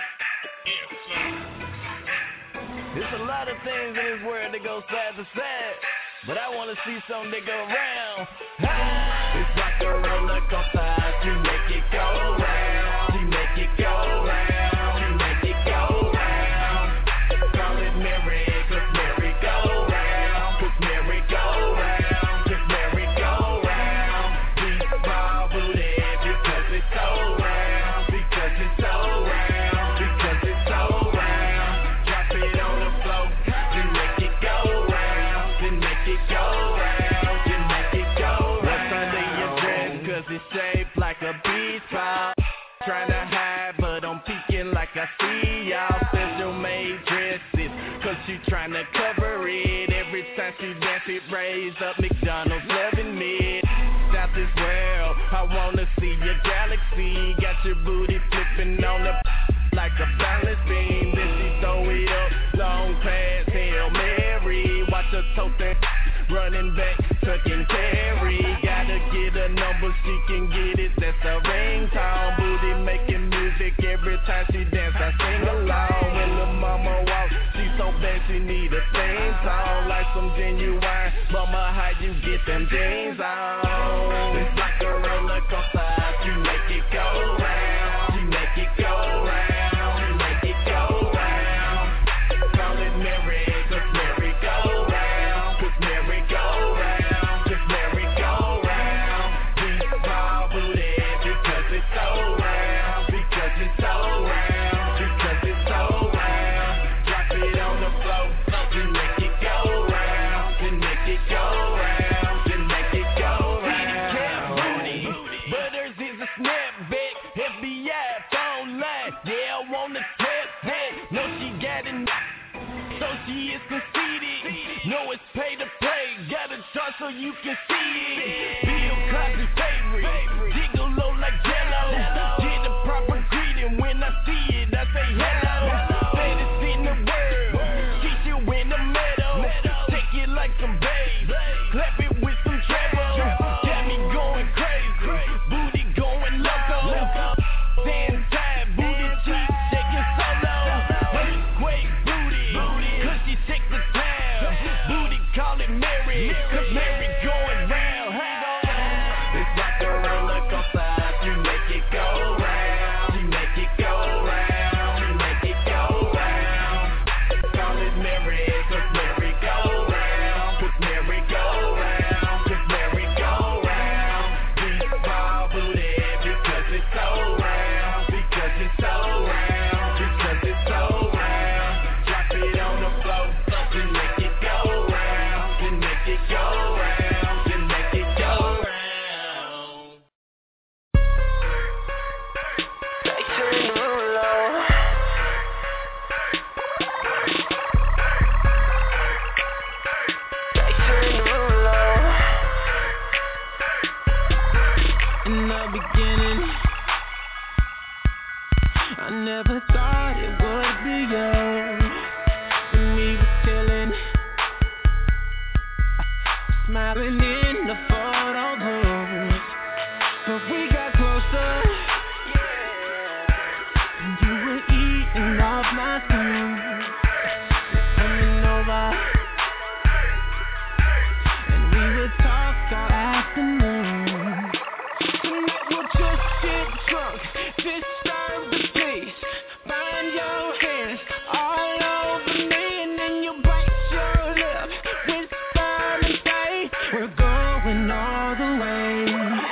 There's a lot of things in this world that go side to side, but I want to see something that go round. It's like a roller coaster, you make it go round, you make it go round, you make it go round. Call it merry, 'cause merry go round, 'cause merry go round, 'cause merry go round. Deep ball booty, because it's so round, because it's so round, because it's so round. Drop it on the floor, then make it go round, then make it go round, then make it go round. What's under your dress, 'cause it's shaped like a beach ball. Trying to hide, but I'm peeking like I see y'all. Special made dresses, 'cause she trying to cover it. Every time she dance it, raise up McDonald's, loving me. Out this world, I wanna see your galaxy. Got your booty flipping on the like a balance beam. Then she throw it up, long pass, Hail Mary. Watch her tote that, running back, tuck and carry. Gotta get a number, she can get it, that's a ringtone. Booty making music every time she dance, I sing along. When the mama walk, she so bad she need a theme song. Like some genuine, mama, how you get them jeans on? It's like a roller coaster, you make it go round, you make it go round. she is conceited. No, it's pay to play. Got a chart so you can see it. Bill Cosby favorite. Jiggle low like Jello. Get the proper greeting when I see it. I say hello. Baddest in the world. She should win the medal. Take it like some babe. Clap it with some treble. Got me going crazy. Booty going loco. Stand tight, booty cheek, shaking solo. Earthquake booty, cause she take the town. Booty call it Mary, cause Mary going round. It's like a roller coaster, you make it go round. You make it go round, you make it go round. Call it Mary, cause Mary go round. Cause Mary go round, cause Mary go round. Deep ball booty, because it's so round. Because it's so round, because it's so round. Drop it on the floor, then make it go round. Then make it go round, then make it go round. They turn the roll on. They turn the roll on. In the beginning, I never thought it would be yours. When we were chilling, smiling in the photo booth. But we got closer, and you were eating off my food. Coming over, and we would talk all afternoon. Tonight we'll just get drunk, disturb the peace. Find your hands all over me, and then you bite your lip, whisper and say, we're going all the way.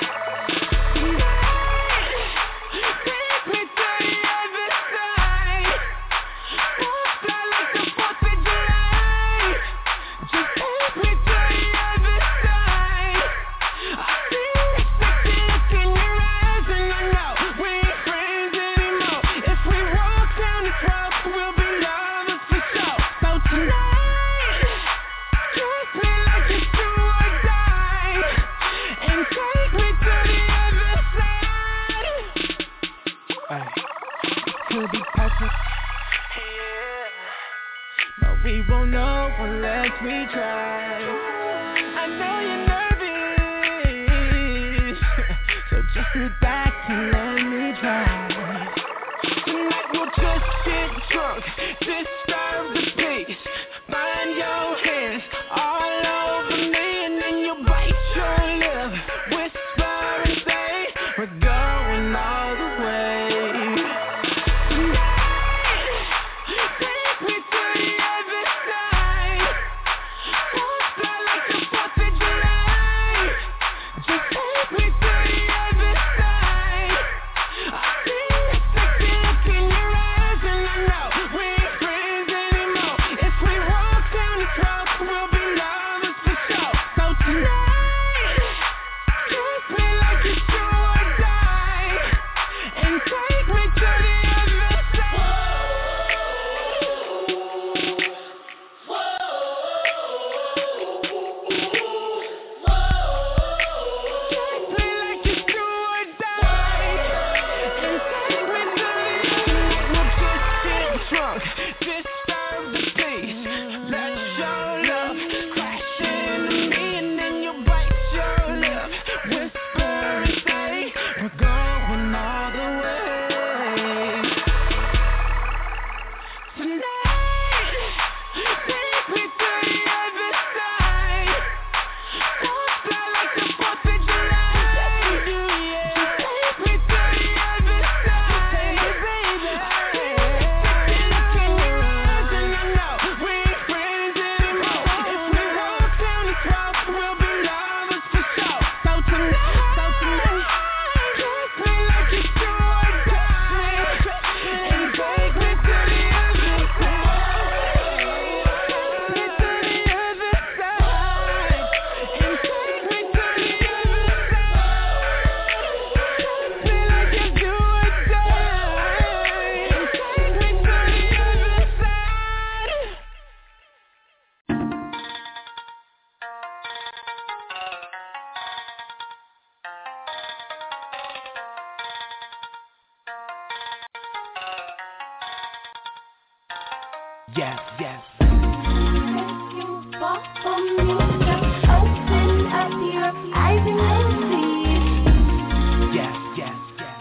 Take me to the other side. Won't fly like the 4th of July. Just take me to the other side. I see the sexy look in your eyes, and I know we ain't friends anymore. If we walk down this road, we'll be lovers for sure. So tonight, kiss me like it's do or die, and take me to the other side. Could be perfect. No, we won't know unless we try. I know you're nervous, so just sit back and let me try. Tonight we'll just get drunk, disturb the peace. Find your hands all over me, and then you bite your lip, whisper and say, we're going all the way. Tonight, take me to the other side. Won't fly Yes, yes. Walk for me, just open up your eyes and you'll see it. Yes, yes, yes.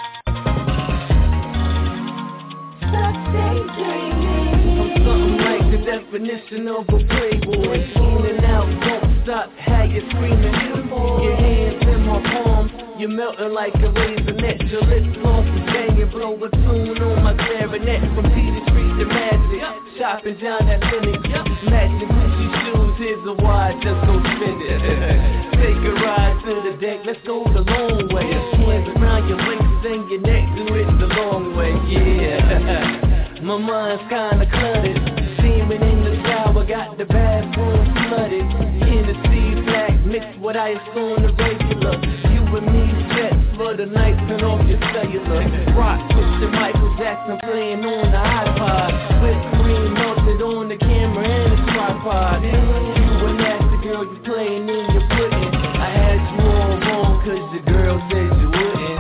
Stop daydreaming. I'm something like the definition of a playboy. In and out, don't stop, how you screaming. Your hands in my palms, you're melting like a raisinette. Your lips long from banging, blow a tune on my clarinet. From Peter Street to Magic, shopping down at Lennox. Matching Gucci shoes, here's a wide, just go spend it. Take a ride to the deck, let's go the long way. Hands around your waist and your neck, do it the long way, yeah. My mind's kinda cluttered, steaming in the shower, got the bathroom flooded. Hennessy black, mixed with ice on the regular. You and me set for the night, turn off your cellular. Rock, picture Michael Jackson playing on the iPod. Whipped cream melted on the camera and the tripod. You a nasty girl, you playing in your pudding. I had you all wrong, cause your girl said you wouldn't.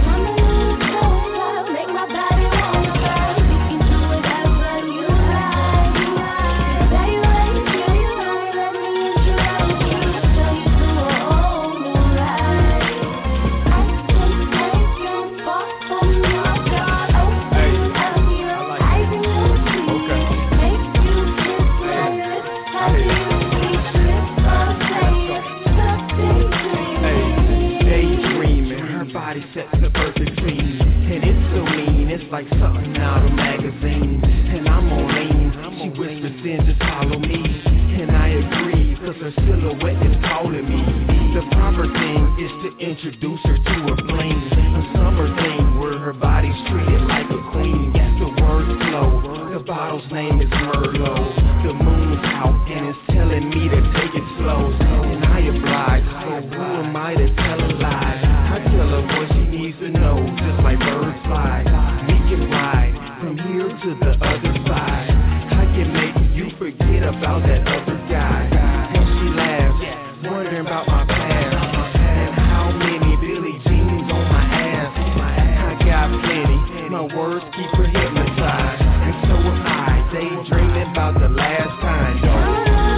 Make my body wanna fly. We can do whatever you like. Say you like, feel you like. Let me introduce you. Show you to a whole new life. I can take you far from your God. Open up your eyes and you'll see. Make you kiss my lips. Have you speechless or say it? Stop daydreaming. Daydreaming, her body sets the perfect scene. And it's so mean, it's like something out of magazine. And I'm on lean, she whispers in, just follow me. And I agree, cause her silhouette is calling me. The proper thing is to introduce her to a bling. A summer thing where her body's treated like a queen. The words flow, the bottle's name is Merlot. The moon's out and it's telling me to take it slow. And I oblige, so who am I to tell a lie? I tell her what she needs to know, just like birds fly. We can ride from here to the other side. I can make you forget about that other guy. And she laughs, wondering about my past and how many Billie Jeans on my ass. I got plenty, my words keep her hypnotized. And so am I, daydreaming about the last time, dog.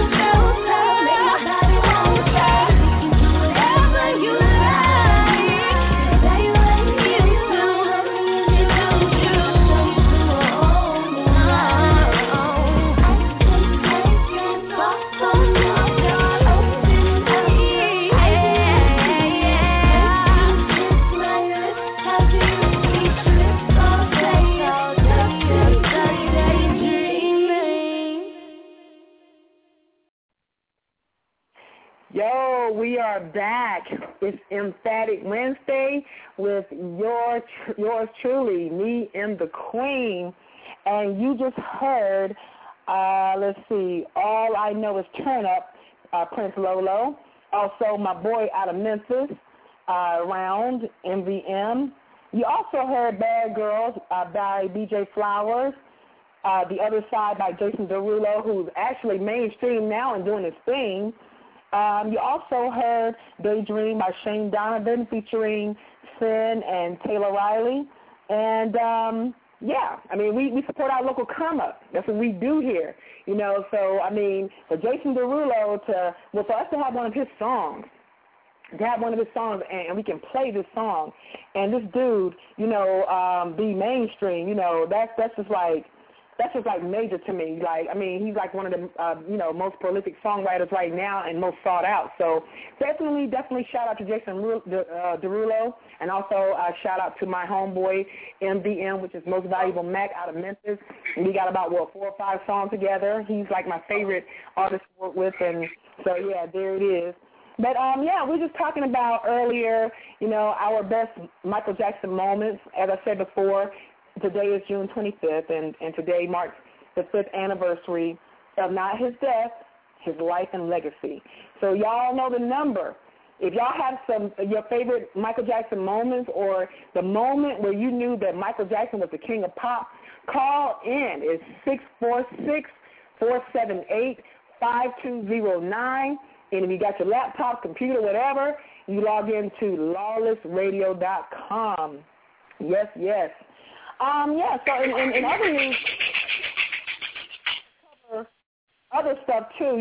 Yo, we are back. It's Emphatic Wednesday with yours truly, me and the Queen. And you just heard, let's see, All I Know Is Turn Up, Prince Lolo. Also, my boy out of Memphis, Round, MVM. You also heard Bad Girls by BJ Flowers. The Other Side by Jason Derulo, who's actually mainstream now and doing his thing. You also heard Daydream by Shane Donovan featuring Sin and Taylor Riley. And, yeah, I mean, we support our local come-up. That's what we do here, you know. So, I mean, for Jason Derulo for us to have one of his songs, and we can play this song, and this dude, you know, be mainstream, you know, that's just like major to me. Like, I mean, he's like one of the, most prolific songwriters right now and most sought out. So definitely shout out to Jason Derulo, and also shout out to my homeboy MVM, which is Most Valuable Mac out of Memphis. And we got about, 4 or 5 songs together. He's like my favorite artist to work with, and so, yeah, there it is. But, we're just talking about earlier, you know, our best Michael Jackson moments. As I said before, today is June 25th, and today marks the 5th anniversary of not his death, his life and legacy. So y'all know the number. If y'all have your favorite Michael Jackson moments, or the moment where you knew that Michael Jackson was the king of pop, call in. It's 646-478-5209. And if you got your laptop, computer, whatever, you log into lawlessradio.com. Yes. So in other news, other stuff too.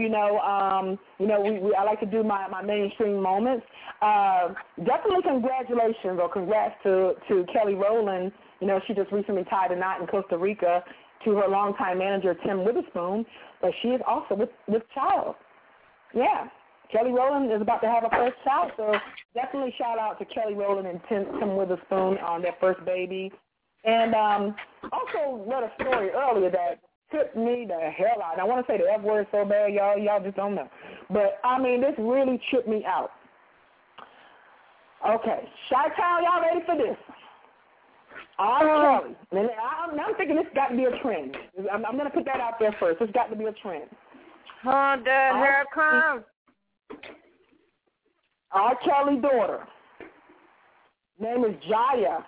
I like to do my mainstream moments. Definitely congratulations or congrats to Kelly Rowland. She just recently tied a knot in Costa Rica to her longtime manager Tim Witherspoon, but she is also with child. Yeah. Kelly Rowland is about to have her first child, so definitely shout out to Kelly Rowland and Tim Witherspoon on their first baby. And also read a story earlier that tripped me the hell out. And I want to say the F word so bad, y'all just don't know. But, this really tripped me out. Okay, Chi-Town, y'all ready for this? Kelly. And I'm thinking this got to be a trend. I'm going to put that out there first. It's got to be a trend. Dad, here it comes. R. Kelly's daughter, name is Jaya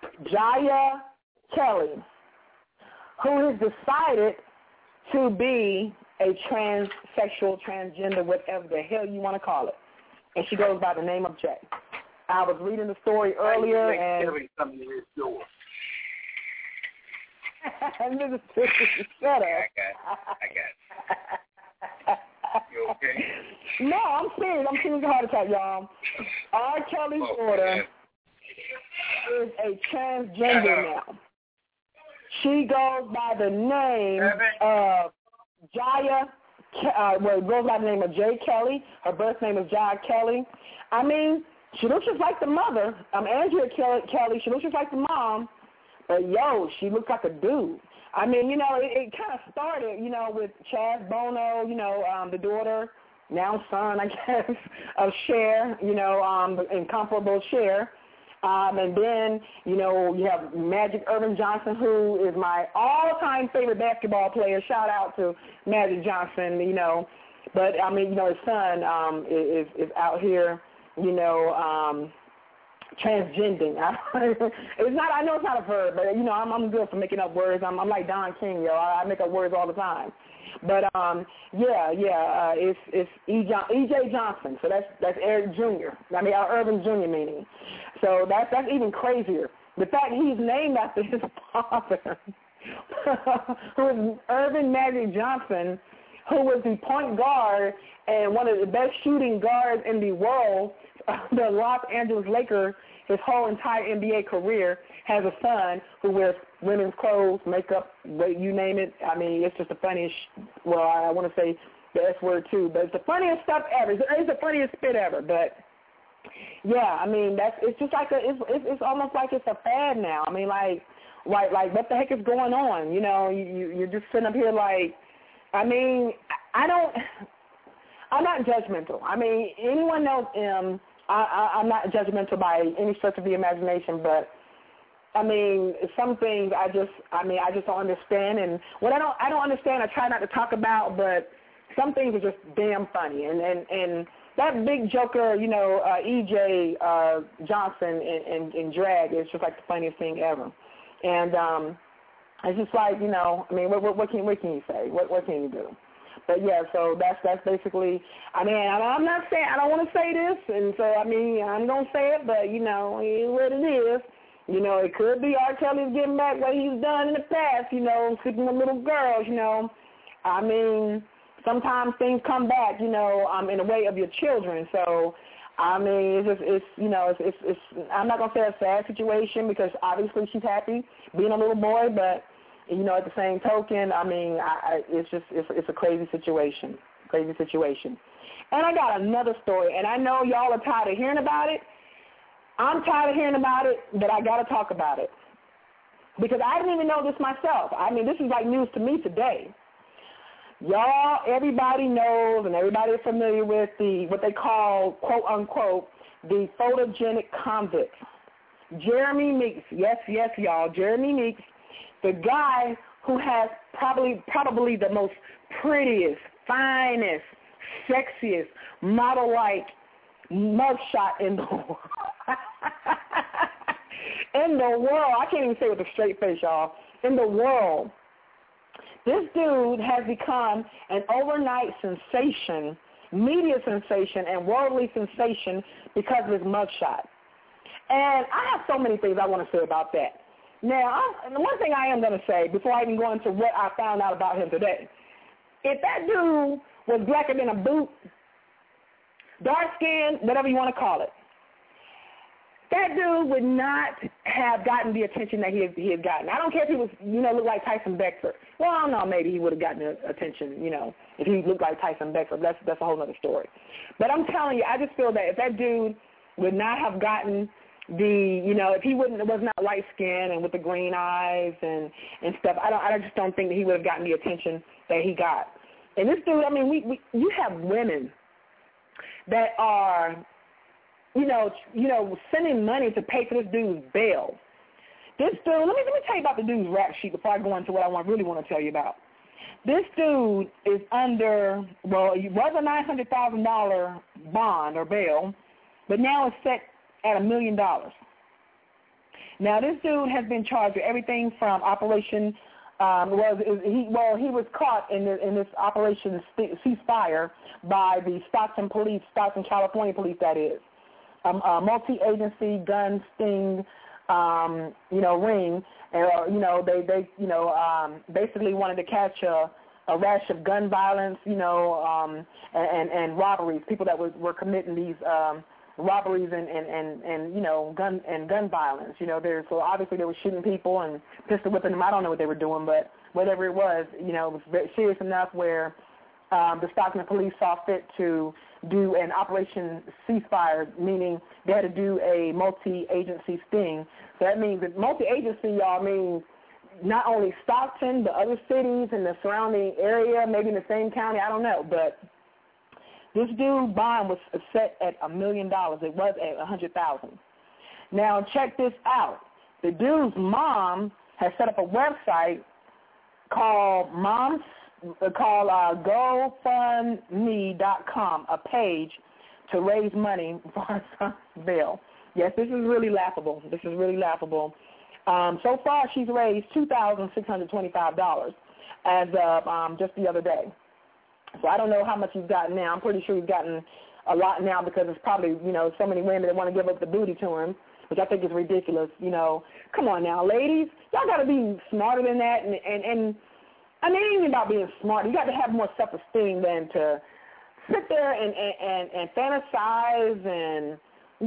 Kelly, who has decided to be a transsexual, transgender, whatever the hell you want to call it. And she goes by the name of Jay. I was reading the story earlier and... Something to his door. Mrs. Shut up. I got it. You okay? No, I'm serious. I'm serious heart attack, y'all. R. Kelly's daughter is a transgender now. She goes by the name of Jaya. It goes by the name of Jay Kelly. Her birth name is Jaya Kelly. She looks just like the mother. Andrea Kelly. She looks just like the mom. But, she looks like a dude. It kind of started, with Chaz Bono, the daughter, now son, I guess, of Cher, incomparable Cher. And then, you have Magic Irvin Johnson, who is my all-time favorite basketball player. Shout out to Magic Johnson, But, his son is out here, transgending. It's not. I know it's not a verb, but I'm good for making up words. I'm like Don King, I make up words all the time. But it's E.J. Johnson. So that's Eric Jr. Irvin Jr. meaning. So that's even crazier. The fact he's named after his father, who is Irvin Magic Johnson, who was the point guard and one of the best shooting guards in the world. The Los Angeles Lakers, his whole entire NBA career, has a son who wears women's clothes, makeup, you name it. It's just the funniest, I want to say the S word too, but it's the funniest stuff ever. It's the funniest spit ever, but yeah, it's just like it's almost like it's a fad now. Like what the heck is going on? You're just sitting up here like, I'm not judgmental. Anyone knows I'm not judgmental by any stretch of the imagination, but some things I just don't understand, and what I don't understand, I try not to talk about, but some things are just damn funny, and that big joker, E.J. Johnson in drag is just like the funniest thing ever, and it's just like what can you say? What can you do? But yeah, so that's basically. I'm not saying I don't want to say this, and so I'm gonna say it, but what it is. It could be R. Kelly's getting back what he's done in the past. Sleeping with little girls. Sometimes things come back. In the way of your children. So it's I'm not gonna say a sad situation because obviously she's happy being a little boy, but. At the same token, it's a crazy situation. And I got another story, and I know y'all are tired of hearing about it. I'm tired of hearing about it, but I got to talk about it. Because I didn't even know this myself. This is like news to me today. Y'all, everybody knows and everybody is familiar with what they call, quote, unquote, the photogenic convict. Jeremy Meeks, yes, y'all, Jeremy Meeks, the guy who has probably the most prettiest, finest, sexiest, model-like mugshot in the world. In the world. I can't even say it with a straight face, y'all. In the world. This dude has become an overnight sensation, media sensation, and worldly sensation because of his mugshot. And I have so many things I want to say about that. Now, the one thing I am going to say before I even go into what I found out about him today, if that dude was blacker than a boot, dark skin, whatever you want to call it, that dude would not have gotten the attention that he had gotten. I don't care if he was, looked like Tyson Beckford. Well, I don't know, maybe he would have gotten the attention, if he looked like Tyson Beckford. That's a whole other story. But I'm telling you, I just feel that if that dude would not have gotten if he was not light skinned and with the green eyes and stuff, I just don't think that he would have gotten the attention that he got. And this dude, I mean, you have women that are, sending money to pay for this dude's bail. This dude, let me tell you about the dude's rap sheet before I go into what I really want to tell you about. This dude is under, it was a $900,000 bond or bail, but now it's set at $1 million. Now, this dude has been charged with everything from Operation, he was caught in this Operation Ceasefire by the Stockton California police, that is. A multi-agency gun sting, ring, and they basically wanted to catch a rash of gun violence, and robberies. People that were committing these robberies and gun violence. So obviously they were shooting people and pistol whipping them. I don't know what they were doing, but whatever it was, it was very serious enough where the Stockton police saw fit to do an Operation Ceasefire, meaning they had to do a multi-agency sting. So that means that multi-agency, y'all, means not only Stockton, but other cities in the surrounding area, maybe in the same county, I don't know. But this dude's bond was set at $1 million. It was at $100,000. Now check this out. The dude's mom has set up a website called GoFundMe.com, a page to raise money for her son's bail. Yes, this is really laughable. So far, she's raised $2,625 as of just the other day. So I don't know how much he's gotten now. I'm pretty sure he's gotten a lot now because it's probably, so many women that want to give up the booty to him, which I think is ridiculous. Come on now, ladies. Y'all got to be smarter than that. And I mean, it ain't even about being smart. You got to have more self-esteem than to sit there and fantasize and,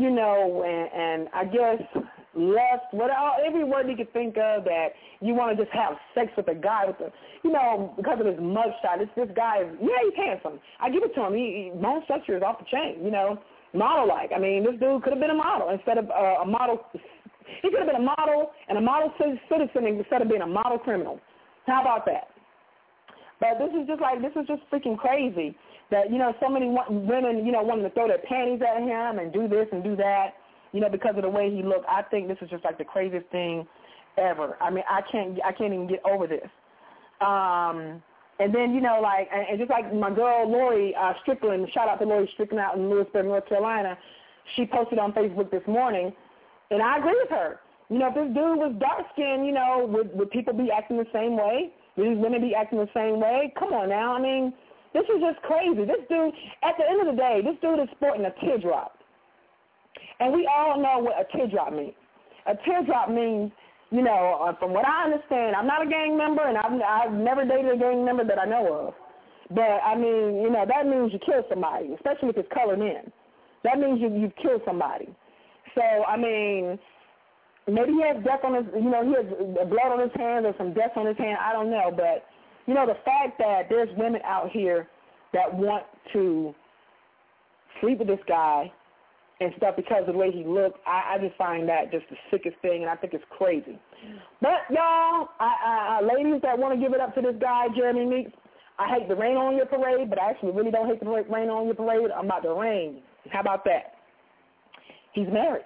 and I guess lust, every word you could think of that you want to just have sex with a guy with because of his mugshot. This guy he's handsome. I give it to him. Bone structure is off the chain, model-like. I mean, this dude could have been a model instead of a model. He could have been a model and a model citizen instead of being a model criminal. How about that? But this is just freaking crazy that, so many women, wanting to throw their panties at him and do this and do that, because of the way he looked. I think this is just like the craziest thing ever. I mean, I can't even get over this. And then, and just like my girl Lori Strickland, shout out to Lori Strickland out in Lewisburg, North Carolina, she posted on Facebook this morning, and I agree with her. If this dude was dark-skinned, would people be acting the same way? Would these women be acting the same way? Come on now. I mean, this is just crazy. This dude, at the end of the day, this dude is sporting a teardrop. And we all know what a teardrop means. A teardrop means, from what I understand, I'm not a gang member, and I've never dated a gang member that I know of. But, I mean, that means you kill somebody, especially if it's colored in. That means you've killed somebody. So, I mean, maybe he has death on his, he has blood on his hands or some death on his hand. I don't know. But, the fact that there's women out here that want to sleep with this guy and stuff because of the way he looked, I just find that just the sickest thing, and I think it's crazy. But, y'all, ladies that want to give it up to this guy, Jeremy Meeks, I hate to rain on your parade, but I actually really don't hate to rain on your parade. I'm about to rain. How about that? He's married.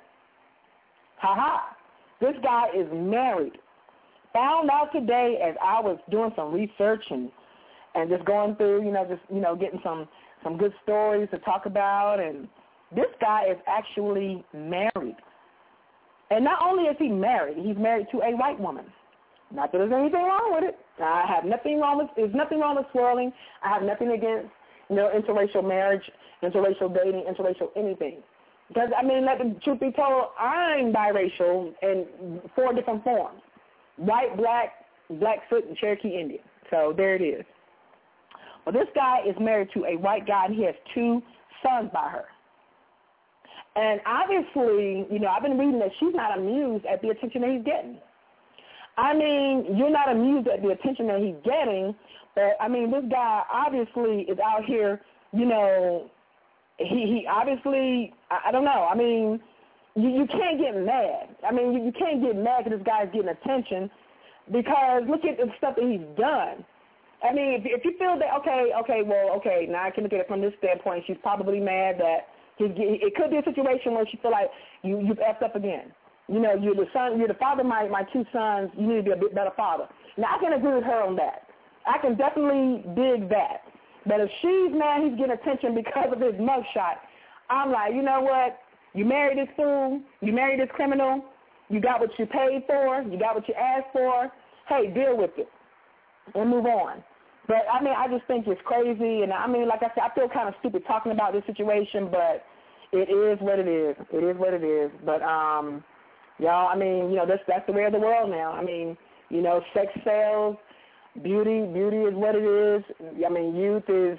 Ha-ha. This guy is married. Found out today as I was doing some research and just going through, getting some good stories to talk about, and this guy is actually married. And not only is he married, he's married to a white woman. Not that there's anything wrong with it. I have nothing wrong with, there's nothing wrong with swirling. I have nothing against, interracial marriage, interracial dating, interracial anything. Because, I mean, let the truth be told, I'm biracial in 4 different forms. White, Blackfoot, and Cherokee Indian. So there it is. Well, this guy is married to a white guy, and he has 2 sons by her. And obviously, you know, I've been reading that she's not amused at the attention that he's getting. I mean, you're not amused at the attention that he's getting, but, I mean, this guy obviously is out here, you know, he obviously, I don't know, I mean, you can't get mad. I mean, you can't get mad because this guy's getting attention because look at the stuff that he's done. I mean, if you feel that, okay, now I can look at it from this standpoint. She's probably mad that it could be a situation where she feel like you've effed up again. You know, you're the father of my 2 sons. You need to be a bit better father. Now, I can agree with her on that. I can definitely dig that. But if she's mad he's getting attention because of his mugshot, I'm like, you know what? You married this fool. You married this criminal. You got what you paid for. You got what you asked for. Hey, deal with it and move on. But, I mean, I just think it's crazy. And, I mean, like I said, I feel kind of stupid talking about this situation, but it is what it is. It is what it is. But, y'all, I mean, you know, that's the way of the world now. I mean, you know, sex sells. Beauty is what it is. I mean, youth is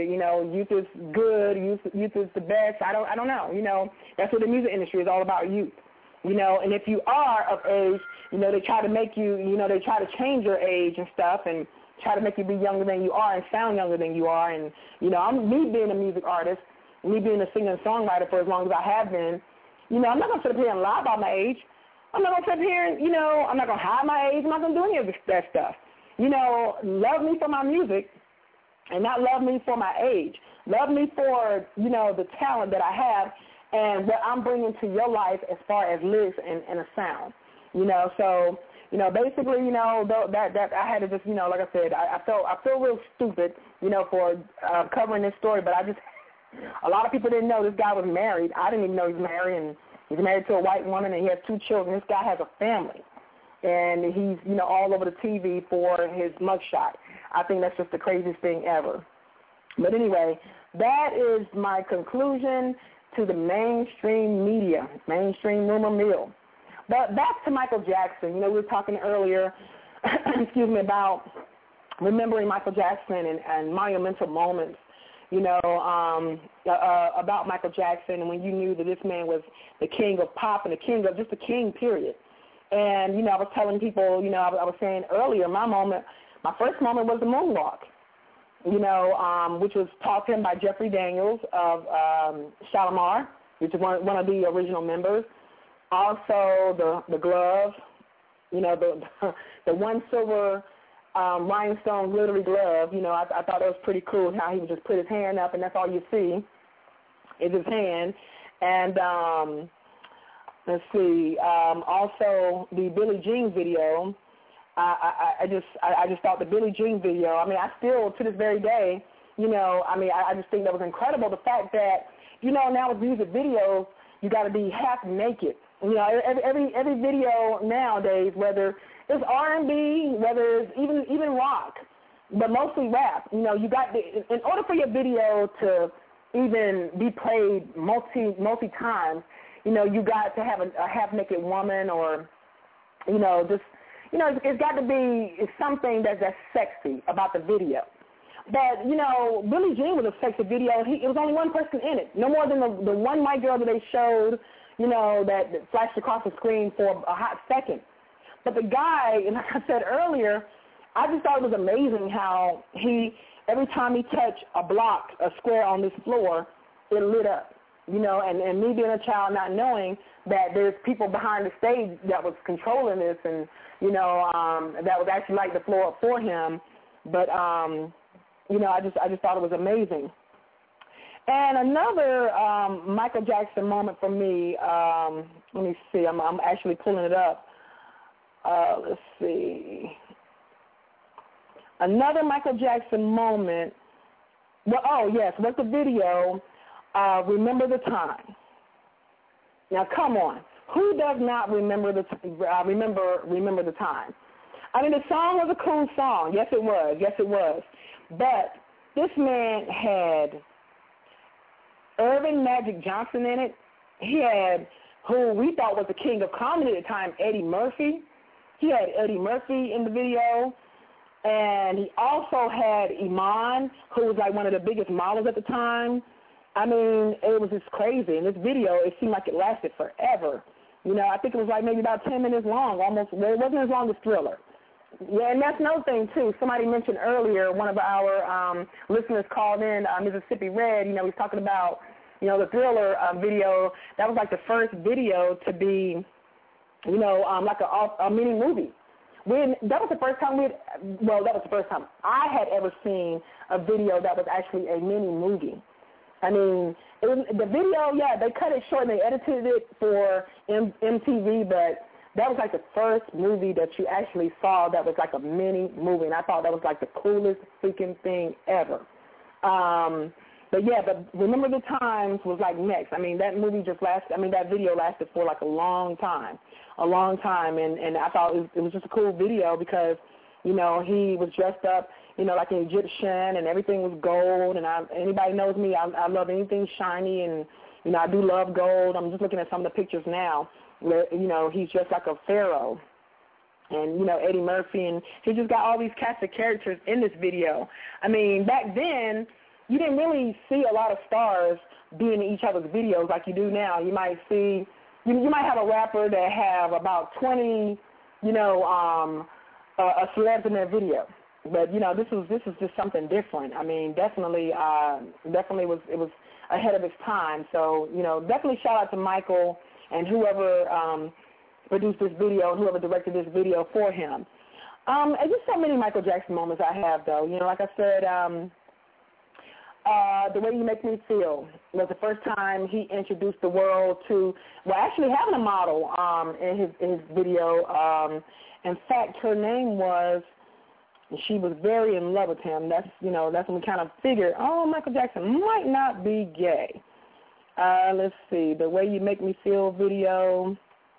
good. Youth is the best. I don't know. You know, that's what the music industry is all about, youth. You know, and if you are of age, you know, they try to make you, you know, they try to change your age and stuff and try to make you be younger than you are and sound younger than you are. And, you know, me being a music artist, me being a singer and songwriter for as long as I have been, you know, I'm not going to sit up here and lie about my age. I'm not going to sit up here and, you know, I'm not going to hide my age. I'm not going to do any of that stuff. You know, love me for my music and not love me for my age. Love me for, you know, the talent that I have and what I'm bringing to your life as far as lyrics and a sound. You know, so, you know, basically, you know, that I had to just, you know, like I said, I feel real stupid, you know, for covering this story, but a lot of people didn't know this guy was married. I didn't even know he was married, and he's married to a white woman, and he has 2 children. This guy has a family, and he's, you know, all over the TV for his mugshot. I think that's just the craziest thing ever. But anyway, that is my conclusion to the mainstream media, mainstream rumor mill. But back to Michael Jackson. You know, we were talking earlier, excuse me, about remembering Michael Jackson and monumental moments, you know, about Michael Jackson and when you knew that this man was the king of pop and the king of just the king, period. And, you know, I was telling people, you know, I was saying earlier, my first moment was the moonwalk, you know, which was taught to him by Jeffrey Daniels of Shalimar, which is one of the original members. Also, the glove, you know, the 1 silver rhinestone glittery glove. You know, I thought that was pretty cool how he would just put his hand up, and that's all you see is his hand. And let's see, also the Billie Jean video. I just thought the Billie Jean video. I mean, I still to this very day, you know, I mean, I just think that was incredible. The fact that, you know, now with music videos, you got to be half naked. You know, every video nowadays, whether it's R&B, whether it's even rock, but mostly rap. You know, you got in order for your video to even be played multi times, you know, you got to have a half naked woman, or, you know, just, you know, it's got to be something that's sexy about the video. But, you know, Billie Jean was a sexy video. It was only one person in it, no more than the one white girl that they showed, you know, that flashed across the screen for a hot second. But the guy, and like I said earlier, I just thought it was amazing how every time he touched a square on this floor, it lit up, you know, and me being a child not knowing that there's people behind the stage that was controlling this and, you know, that was actually like the floor for him. But, you know, I just thought it was amazing. And another Michael Jackson moment for me, let me see, I'm actually pulling it up. Let's see. Another Michael Jackson moment, was the video, Remember the Time. Now, come on. Who does not remember the Time? I mean, the song was a cool song. Yes, it was. But this man had Irvin Magic Johnson in it. He had who we thought was the king of comedy at the time, Eddie Murphy. He had Eddie Murphy in the video. And he also had Iman, who was like one of the biggest models at the time. I mean, it was just crazy. In this video, it seemed like it lasted forever. You know, I think it was like maybe about 10 minutes long, almost. Well, it wasn't as long as Thriller. Yeah, and that's another thing, too. Somebody mentioned earlier, one of our listeners called in, Mississippi Red, you know, he was talking about, you know, the Thriller video. That was like the first video to be, you know, like a mini movie. That was the first time that was the first time I had ever seen a video that was actually a mini movie. I mean, the video, yeah, they cut it short and they edited it for MTV, but that was like the first movie that you actually saw that was like a mini movie, and I thought that was like the coolest freaking thing ever. But Remember the Times was like next. I mean, that video lasted for like a long time, and I thought it was just a cool video because, you know, he was dressed up, you know, like an Egyptian, and everything was gold, and anybody knows me, I love anything shiny, and, you know, I do love gold. I'm just looking at some of the pictures now where, you know, he's just like a pharaoh. And, you know, Eddie Murphy, and he just got all these cast of characters in this video. I mean, back then, you didn't really see a lot of stars being in each other's videos like you do now. You might see, you might have a rapper that have about 20, you know, celebs in their video. But, you know, this is just something different. I mean, definitely was ahead of its time. So, you know, definitely shout out to Michael and whoever produced this video and whoever directed this video for him. And just so many Michael Jackson moments I have, though. You know, like I said, The Way You Make Me Feel was the first time he introduced the world to, actually having a model in his video. In fact, her name was, she was very in love with him. That's when we kind of figured, Michael Jackson might not be gay. Let's see, The Way You Make Me Feel video.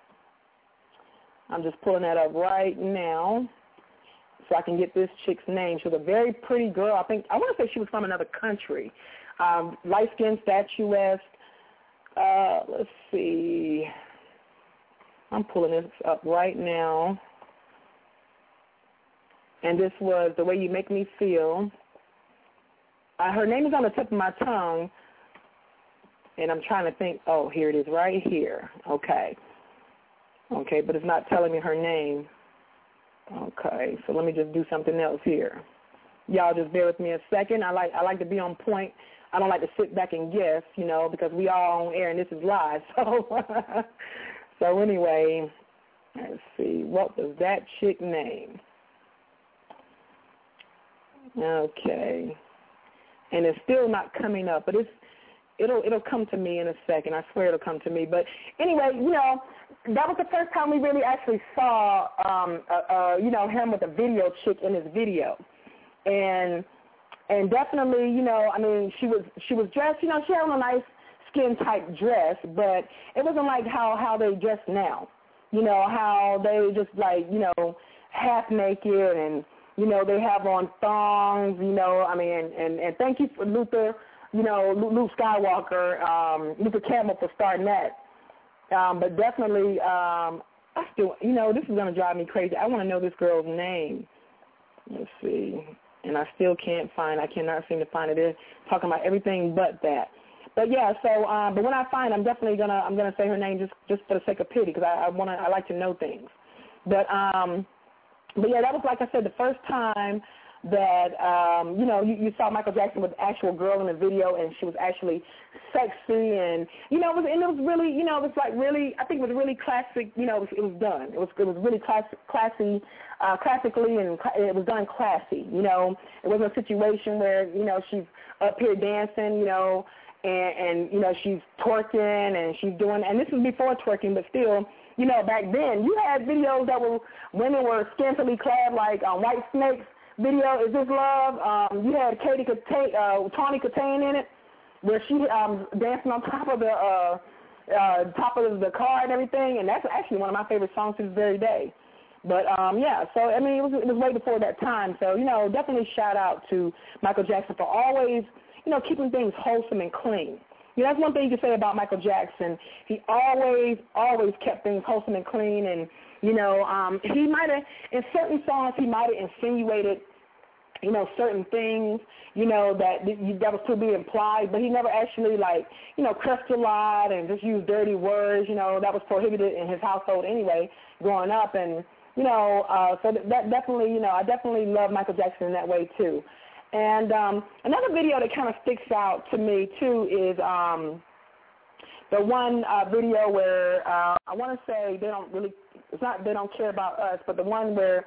I'm just pulling that up right now so I can get this chick's name. She was a very pretty girl. I want to say she was from another country. Light-skinned, statuesque. Let's see. I'm pulling this up right now. And this was The Way You Make Me Feel. Her name is on the tip of my tongue, and I'm trying to think. Oh, here it is right here. Okay, but it's not telling me her name. Okay, so let me just do something else here. Y'all just bear with me a second. I like to be on point. I don't like to sit back and guess, you know, because we all on air and this is live. So anyway, let's see. What was that chick name? Okay, and it's still not coming up, but it'll come to me in a second. I swear it'll come to me. But anyway, you know, that was the first time we really actually saw, you know, him with a video chick in his video, and definitely, you know, I mean, she was dressed, you know, she had on a nice skin tight dress, but it wasn't like how they dress now, you know, how they just like, you know, half naked and, you know, they have on thongs, you know, I mean, and thank you for Luther, you know, Luke Skywalker, Luther Campbell for starting that. But definitely, I still, you know, this is going to drive me crazy. I want to know this girl's name. Let's see. And I still I cannot seem to find it. They're talking about everything but that. But yeah, so, but when I find, I'm definitely I'm gonna say her name just for the sake of pity because I like to know things. But yeah, that was, like I said, the first time that, you know, you saw Michael Jackson with an actual girl in the video, and she was actually sexy, and, you know, it was really, you know, it was like really, I think it was really classic, you know, it was done. It was really classically, and it was done classy, you know. It wasn't a situation where, you know, she's up here dancing, you know, and you know, she's twerking, and she's doing, and this was before twerking, but still, you know, back then, you had videos that women were scantily clad, like White Snake's video, Is This Love? You had Tawny Katane in it, where she dancing on top of the car and everything, and that's actually one of my favorite songs to this very day. But, yeah, so, I mean, it was way before that time. So, you know, definitely shout out to Michael Jackson for always, you know, keeping things wholesome and clean. You know, that's one thing you can say about Michael Jackson. He always kept things wholesome and clean, and, you know, he might have, in certain songs, he might have insinuated certain things, that was to be implied, but he never actually, cursed a lot and just used dirty words. That was prohibited in his household anyway, growing up. And, so that definitely, I definitely love Michael Jackson in that way, too. And another video that kind of sticks out to me, too, is the one video where I want to say they don't care about us, but the one where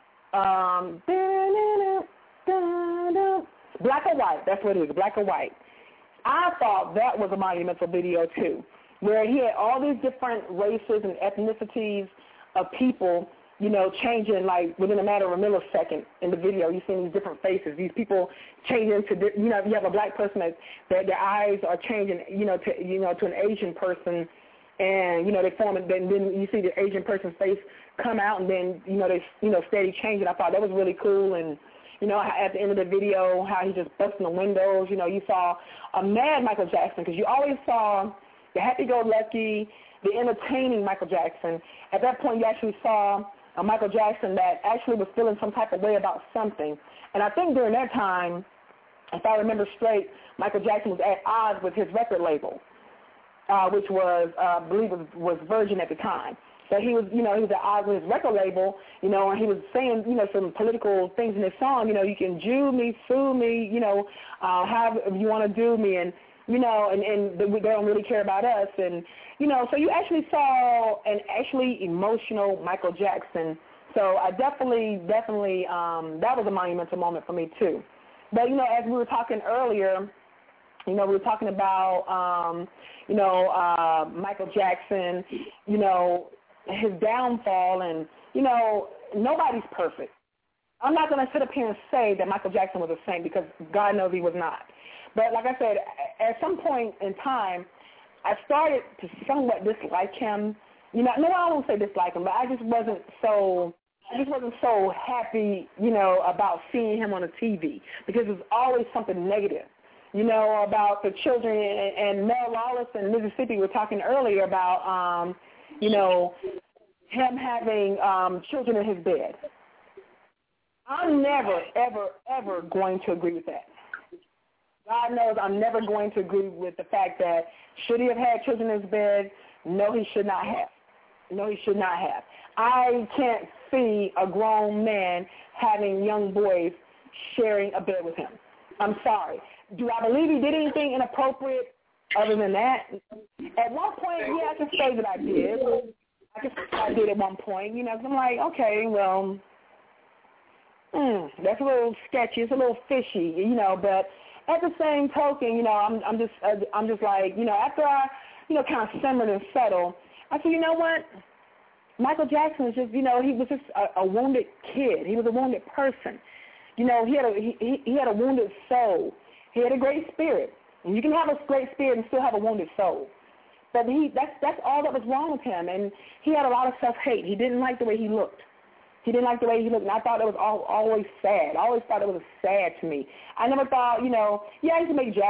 Black or White, that's what it is, Black or White. I thought that was a monumental video, too, where he had all these different races and ethnicities of people, changing within a matter of a millisecond in the video. You see these different faces, these people changing to, you have a black person that their eyes are changing, to an Asian person, and, they form it, then you see the Asian person's face come out, and then, they, steady changing. I thought that was really cool. And, at the end of the video, how he just busting the windows. You saw a mad Michael Jackson, because you always saw the happy-go-lucky, the entertaining Michael Jackson. At that point, you actually saw a Michael Jackson that actually was feeling some type of way about something. And I think during that time, if I remember straight, Michael Jackson was at odds with his record label, which was, I believe, was Virgin at the time. So he was, he was at odds with his record label, and he was saying, some political things in his song, you can Jew me, sue me, however you want to do me, and, and they don't really care about us. And, so you actually saw an actually emotional Michael Jackson. So I definitely, that was a monumental moment for me too. But, as we were talking earlier, we were talking about, Michael Jackson, his downfall, and, nobody's perfect. I'm not going to sit up here and say that Michael Jackson was a saint, because God knows he was not. But like I said, at some point in time, I started to somewhat dislike him. No, I won't say dislike him, but I just wasn't so happy, about seeing him on the TV, because it was always something negative. About the children, and Mel Lawless in Mississippi were talking earlier about, him having children in his bed. I'm never, ever, ever going to agree with that. God knows I'm never going to agree with the fact that should he have had children in his bed? No, he should not have. No, he should not have. I can't see a grown man having young boys sharing a bed with him. I'm sorry. Do I believe he did anything inappropriate other than that? At one point, yeah, I can say that I did. I did at one point, because I'm like, okay, well, that's a little sketchy. It's a little fishy, but at the same token, I'm just like, after I, kind of simmered and settled, I said, you know what? Michael Jackson was just, he was just a wounded kid. He was a wounded person. He had a wounded soul. He had a great spirit. And you can have a great spirit and still have a wounded soul. But that's all that was wrong with him. And he had a lot of self-hate. He didn't like the way he looked. And I thought it was always sad. I always thought it was sad to me. I never thought, I used to make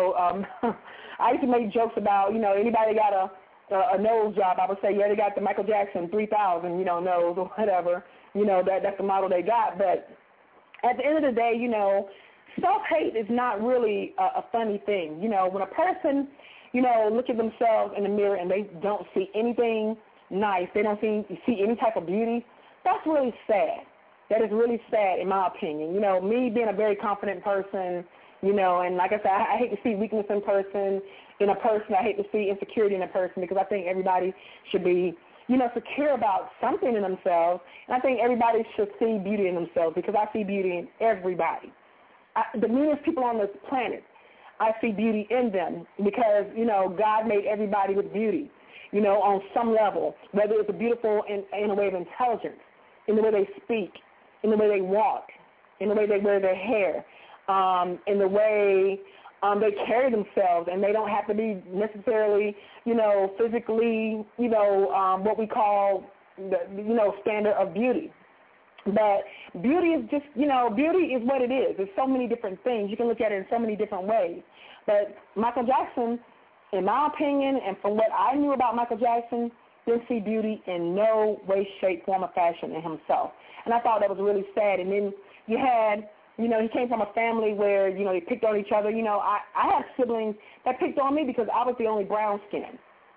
I used to make jokes about, anybody got a nose job, I would say, yeah, they got the Michael Jackson 3000, nose or whatever. That's the model they got. But at the end of the day, self-hate is not really a funny thing. When a person, look at themselves in the mirror and they don't see anything nice, they don't see any type of beauty, that's really sad. That is really sad in my opinion. Me being a very confident person, and like I said, I hate to see weakness in a person. I hate to see insecurity in a person, because I think everybody should be, secure about something in themselves. And I think everybody should see beauty in themselves, because I see beauty in everybody. The meanest people on this planet, I see beauty in them, because, God made everybody with beauty, on some level, whether it's beautiful in a way of intelligence, in the way they speak, in the way they walk, in the way they wear their hair, in the way they carry themselves, and they don't have to be necessarily, physically, what we call the, standard of beauty. But beauty is just, beauty is what it is. There's so many different things. You can look at it in so many different ways. But Michael Jackson, in my opinion, and from what I knew about Michael Jackson, didn't see beauty in no way, shape, form, or fashion in himself. And I thought that was really sad. And then you had, you know, he came from a family where, you know, they picked on each other. You know, I have siblings that picked on me because I was the only brown skin.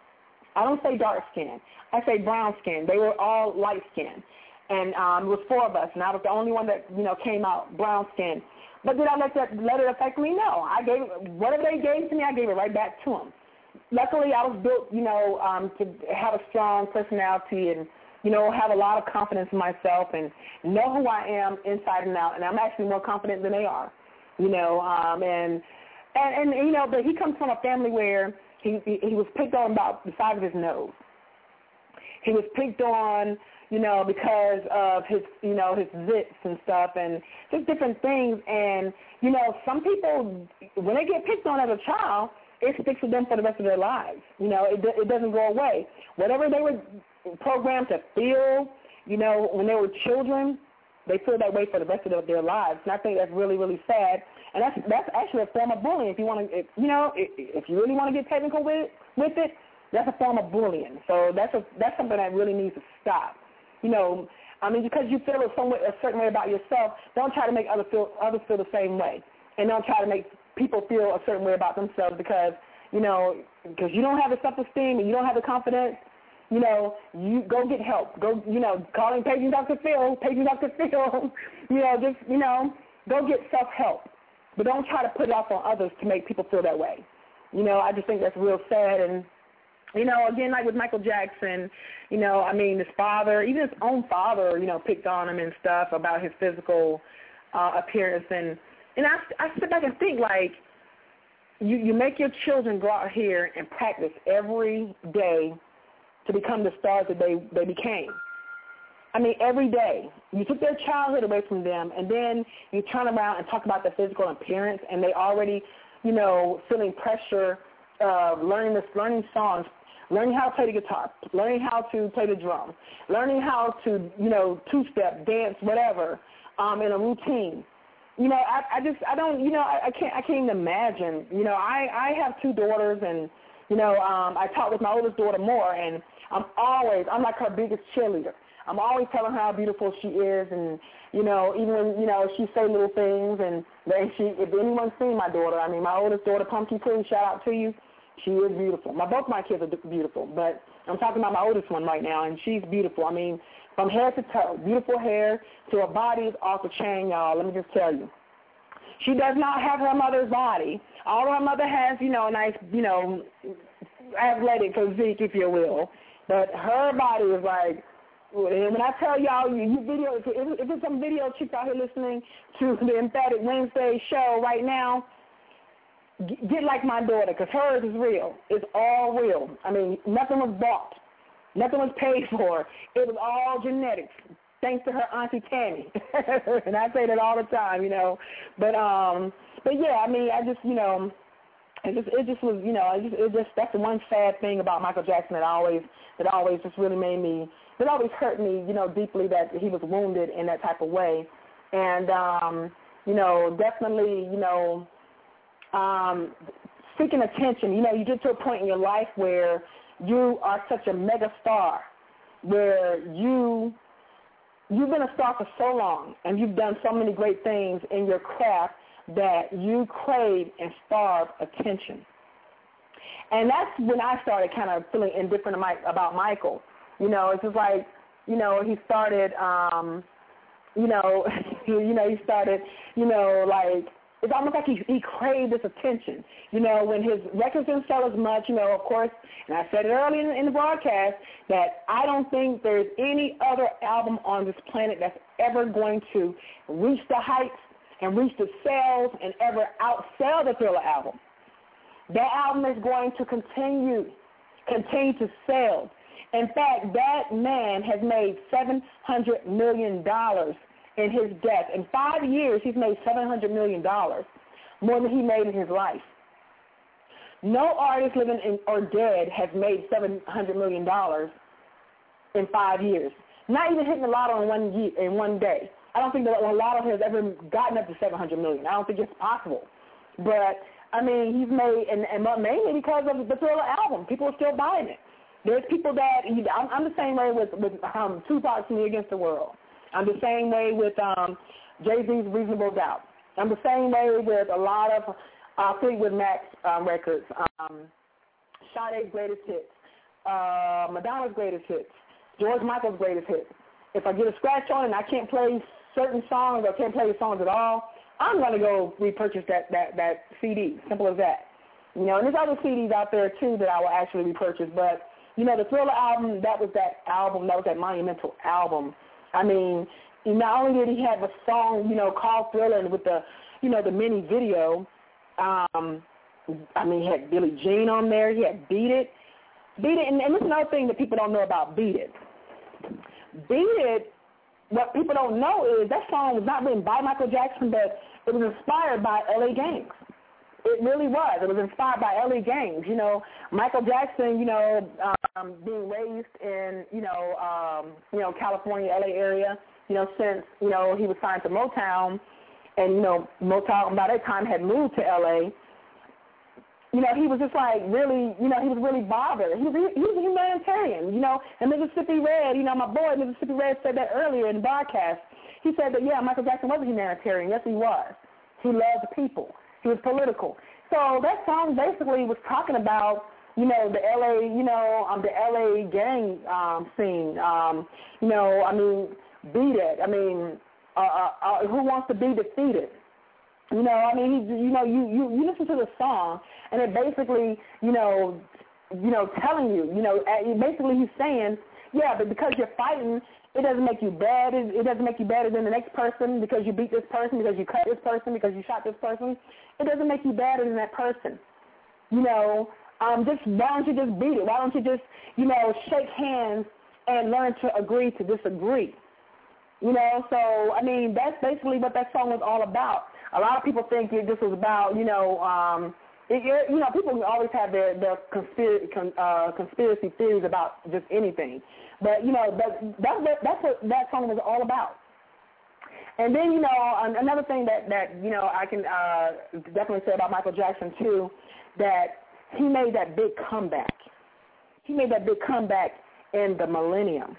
I don't say dark skin. I say brown skin. They were all light skin. And it was 4 of us, and I was the only one that, you know, came out brown skin. But did I let it affect me? No. I gave whatever they gave to me, I gave it right back to them. Luckily, I was built, you know, to have a strong personality and, you know, have a lot of confidence in myself and know who I am inside and out. And I'm actually more confident than they are, you know. And you know, but he comes from a family where he was picked on about the size of his nose. He was picked on, you know, because of his, you know, his zits and stuff and just different things. And, you know, some people, when they get picked on as a child, it sticks with them for the rest of their lives. You know, it doesn't go away. Whatever they were programmed to feel, you know, when they were children, they feel that way for the rest of their lives. And I think that's really, really sad. And that's actually a form of bullying. If you want to, you know, if you really want to get technical with it, that's a form of bullying. So that's something that really needs to stop. You know, I mean, because you feel a certain way about yourself, don't try to make others feel the same way. And don't try to make people feel a certain way about themselves because you don't have the self-esteem and you don't have the confidence. You know, you go get help. Go, you know, calling paging Dr. Phil, you know, just, you know, go get self-help. But don't try to put it off on others to make people feel that way. You know, I just think that's real sad. And, you know, again, like with Michael Jackson, you know, I mean, his father, even his own father, you know, picked on him and stuff about his physical appearance. And I sit back and think, like, you make your children go out here and practice every day to become the stars that they became. I mean, every day. You took their childhood away from them, and then you turn around and talk about their physical appearance, and they already, you know, feeling pressure of learning songs, learning how to play the guitar, learning how to play the drum, learning how to, you know, two-step, dance, whatever, in a routine. You know, I can't even imagine. You know, I have 2 daughters, and, you know, I talk with my oldest daughter more, and I'm like her biggest cheerleader. I'm always telling her how beautiful she is, and, you know, even when, you know, she say little things, and if anyone's seen my daughter, I mean, my oldest daughter, Pumpkin Queen, shout out to you, she is beautiful. Both my kids are beautiful, but I'm talking about my oldest one right now, and she's beautiful. I mean, from head to toe, beautiful hair to her body is off the chain, y'all. Let me just tell you. She does not have her mother's body. Although her mother has, you know, a nice, you know, athletic physique, if you will. But her body is like, and when I tell y'all, you video, if there's some video chicks out here listening to the Emphatic Wednesday show right now, get like my daughter, because hers is real. It's all real. I mean, nothing was bought. Nothing was paid for. It was all genetics, thanks to her Auntie Tammy. And I say that all the time, you know. But yeah, I mean, I just, you know, it just was, you know, that's the one sad thing about Michael Jackson that always just really made me, that always hurt me, you know, deeply, that he was wounded in that type of way. And, you know, definitely, you know, seeking attention, you know, you get to a point in your life where you are such a mega star, where you've been a star for so long and you've done so many great things in your craft that you crave and starve attention. And that's when I started kind of feeling indifferent about Michael. You know, it's just like, you know, he started, you know, he started, you know, like, it's almost like he craved this attention. You know, when his records didn't sell as much, you know, of course, and I said it earlier in the broadcast, that I don't think there's any other album on this planet that's ever going to reach the heights and reach the sales and ever outsell the Thriller album. That album is going to continue to sell. In fact, that man has made $700 million in his death. In 5 years, he's made $700 million, more than he made in his life. No artist living or dead has made $700 million in 5 years. Not even hitting the lotto in one day. I don't think that a lotto has ever gotten up to $700 million. I don't think it's possible. But, I mean, he's made, and mainly because of the Thriller album. People are still buying it. There's people that, I'm the same way with Tupac's Me Against the World. I'm the same way with Jay-Z's Reasonable Doubt. I'm the same way with a lot of Fleetwood Mac records, Sade's greatest hits, Madonna's greatest hits, George Michael's greatest hits. If I get a scratch on it and I can't play certain songs or can't play the songs at all, I'm going to go repurchase that CD. Simple as that. You know, and there's other CDs out there, too, that I will actually repurchase. But, you know, the Thriller album, that was that monumental album. I mean, not only did he have a song, you know, called Thriller and with the, you know, the mini video, I mean, he had Billie Jean on there. He had Beat It. And this is another thing that people don't know about Beat It. Beat It, what people don't know is that song was not written by Michael Jackson, but it was inspired by L.A. Gangs. It really was. It was inspired by L.A. Gangs. You know, Michael Jackson, you know, being raised in, you know, California, L.A. area, you know, since, you know, he was signed to Motown, and, you know, Motown by that time had moved to L.A., you know, he was just like really, you know, he was really bothered. He was a humanitarian, you know, and Mississippi Red, you know, my boy Mississippi Red said that earlier in the broadcast. He said that, yeah, Michael Jackson was a humanitarian. Yes, he was. He loved people. He was political. So that song basically was talking about, you know, the L.A., you know, the L.A. gang scene. You know, I mean, Beat It. I mean, who wants to be defeated? You know, I mean, you listen to the song, and it basically, you know, telling you, you know, basically he's saying, yeah, but because you're fighting, it doesn't make you bad. It doesn't make you better than the next person because you beat this person, because you cut this person, because you shot this person. It doesn't make you better than that person. You know, why don't you just beat it? Why don't you just, you know, shake hands and learn to agree to disagree? You know, so, I mean, that's basically what that song was all about. A lot of people think this was about, you know, you know, people always have their conspiracy theories about just anything. But, you know, that's what that song was all about. And then, you know, another thing that you know, I can definitely say about Michael Jackson, too, that he made that big comeback. He made that big comeback in the millennium.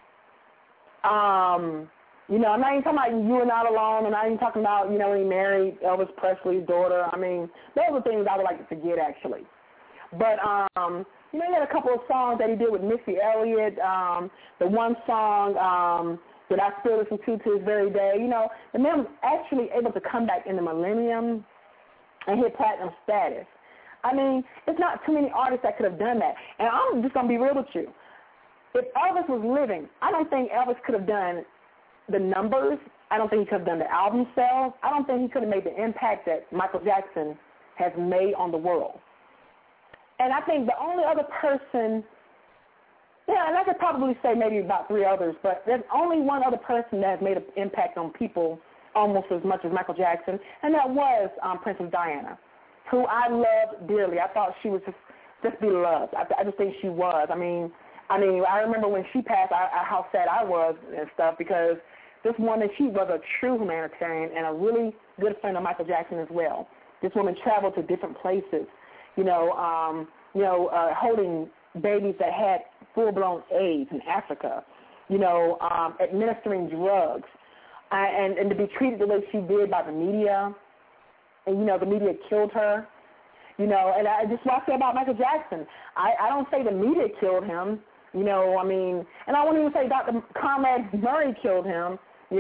You know, I'm not even talking about You Are Not Alone. I'm not even talking about, you know, when he married Elvis Presley's daughter. I mean, those are things I would like to forget, actually. But, you know, he had a couple of songs that he did with Missy Elliott. The one song that I still listen to this very day. You know, the man was actually able to come back in the millennium and hit platinum status. I mean, it's not too many artists that could have done that. And I'm just going to be real with you. If Elvis was living, I don't think Elvis could have done the numbers. I don't think he could have done the album sales. I don't think he could have made the impact that Michael Jackson has made on the world. And I think the only other person, yeah, and I could probably say maybe about three others, but there's only one other person that has made an impact on people almost as much as Michael Jackson, and that was Princess Diana, who I loved dearly. I thought she was just beloved. I just think she was. I mean, I remember when she passed, how sad I was and stuff, because this woman, she was a true humanitarian and a really good friend of Michael Jackson as well. This woman traveled to different places, holding babies that had full-blown AIDS in Africa, administering drugs, and to be treated the way she did by the media, and, the media killed her, and I just want to say about Michael Jackson, I don't say the media killed him, and I won't even say Dr. Conrad Murray killed him,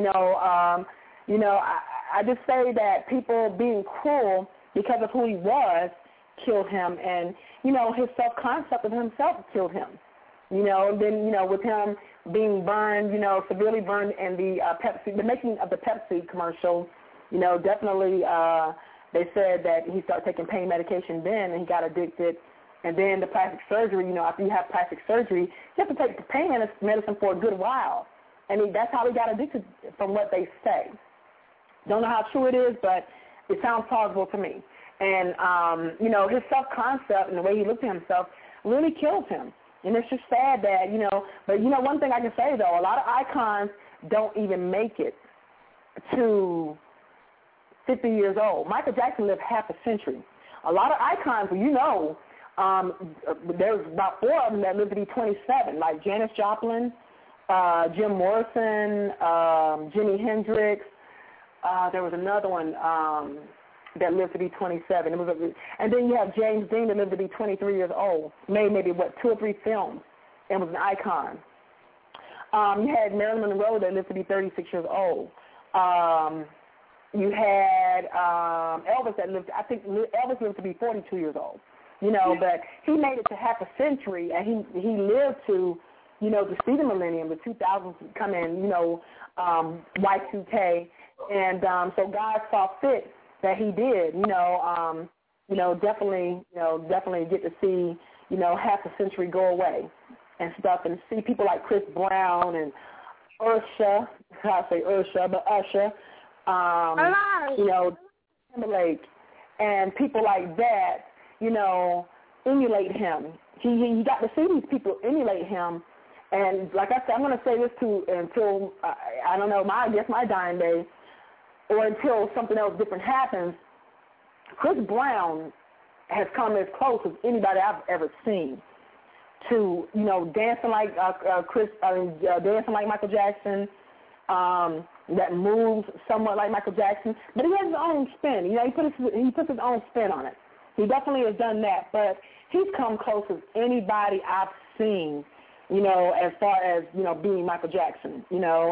I just say that people being cruel because of who he was killed him, and, his self-concept of himself killed him. Then, with him being burned, severely burned in the making of the Pepsi commercial, definitely they said that he started taking pain medication then and he got addicted. And then the plastic surgery, after you have plastic surgery, you have to take the pain medicine for a good while. And that's how he got addicted from what they say. Don't know how true it is, but it sounds plausible to me. And, his self-concept and the way he looked at himself really killed him. And it's just sad that, but one thing I can say, though, a lot of icons don't even make it to 50 years old. Michael Jackson lived half a century. A lot of icons, there's about 4 of them that lived to be 27, like Janis Joplin, Jim Morrison, Jimi Hendrix, There was another one that lived to be 27. And then you have James Dean that lived to be 23 years old. Made maybe, 2 or 3 films and was an icon. You had Marilyn Monroe that lived to be 36 years old. You had Elvis that lived, I think Elvis lived to be 42 years old. But he made it to half a century, and he lived to, to see the millennium, the 2000s come in, Y2K. And so God saw fit that he did, definitely get to see, half a century go away and stuff, and see people like Chris Brown and Usher, Timberlake, and people like that, emulate him. He got to see these people emulate him, and like I said, I'm going to say this too until, I don't know, I guess my dying day, or until something else different happens. Chris Brown has come as close as anybody I've ever seen to, dancing like dancing like Michael Jackson, that moves somewhat like Michael Jackson, but he has his own spin. He puts his own spin on it. He definitely has done that, but he's come close as anybody I've seen, as far as, being Michael Jackson,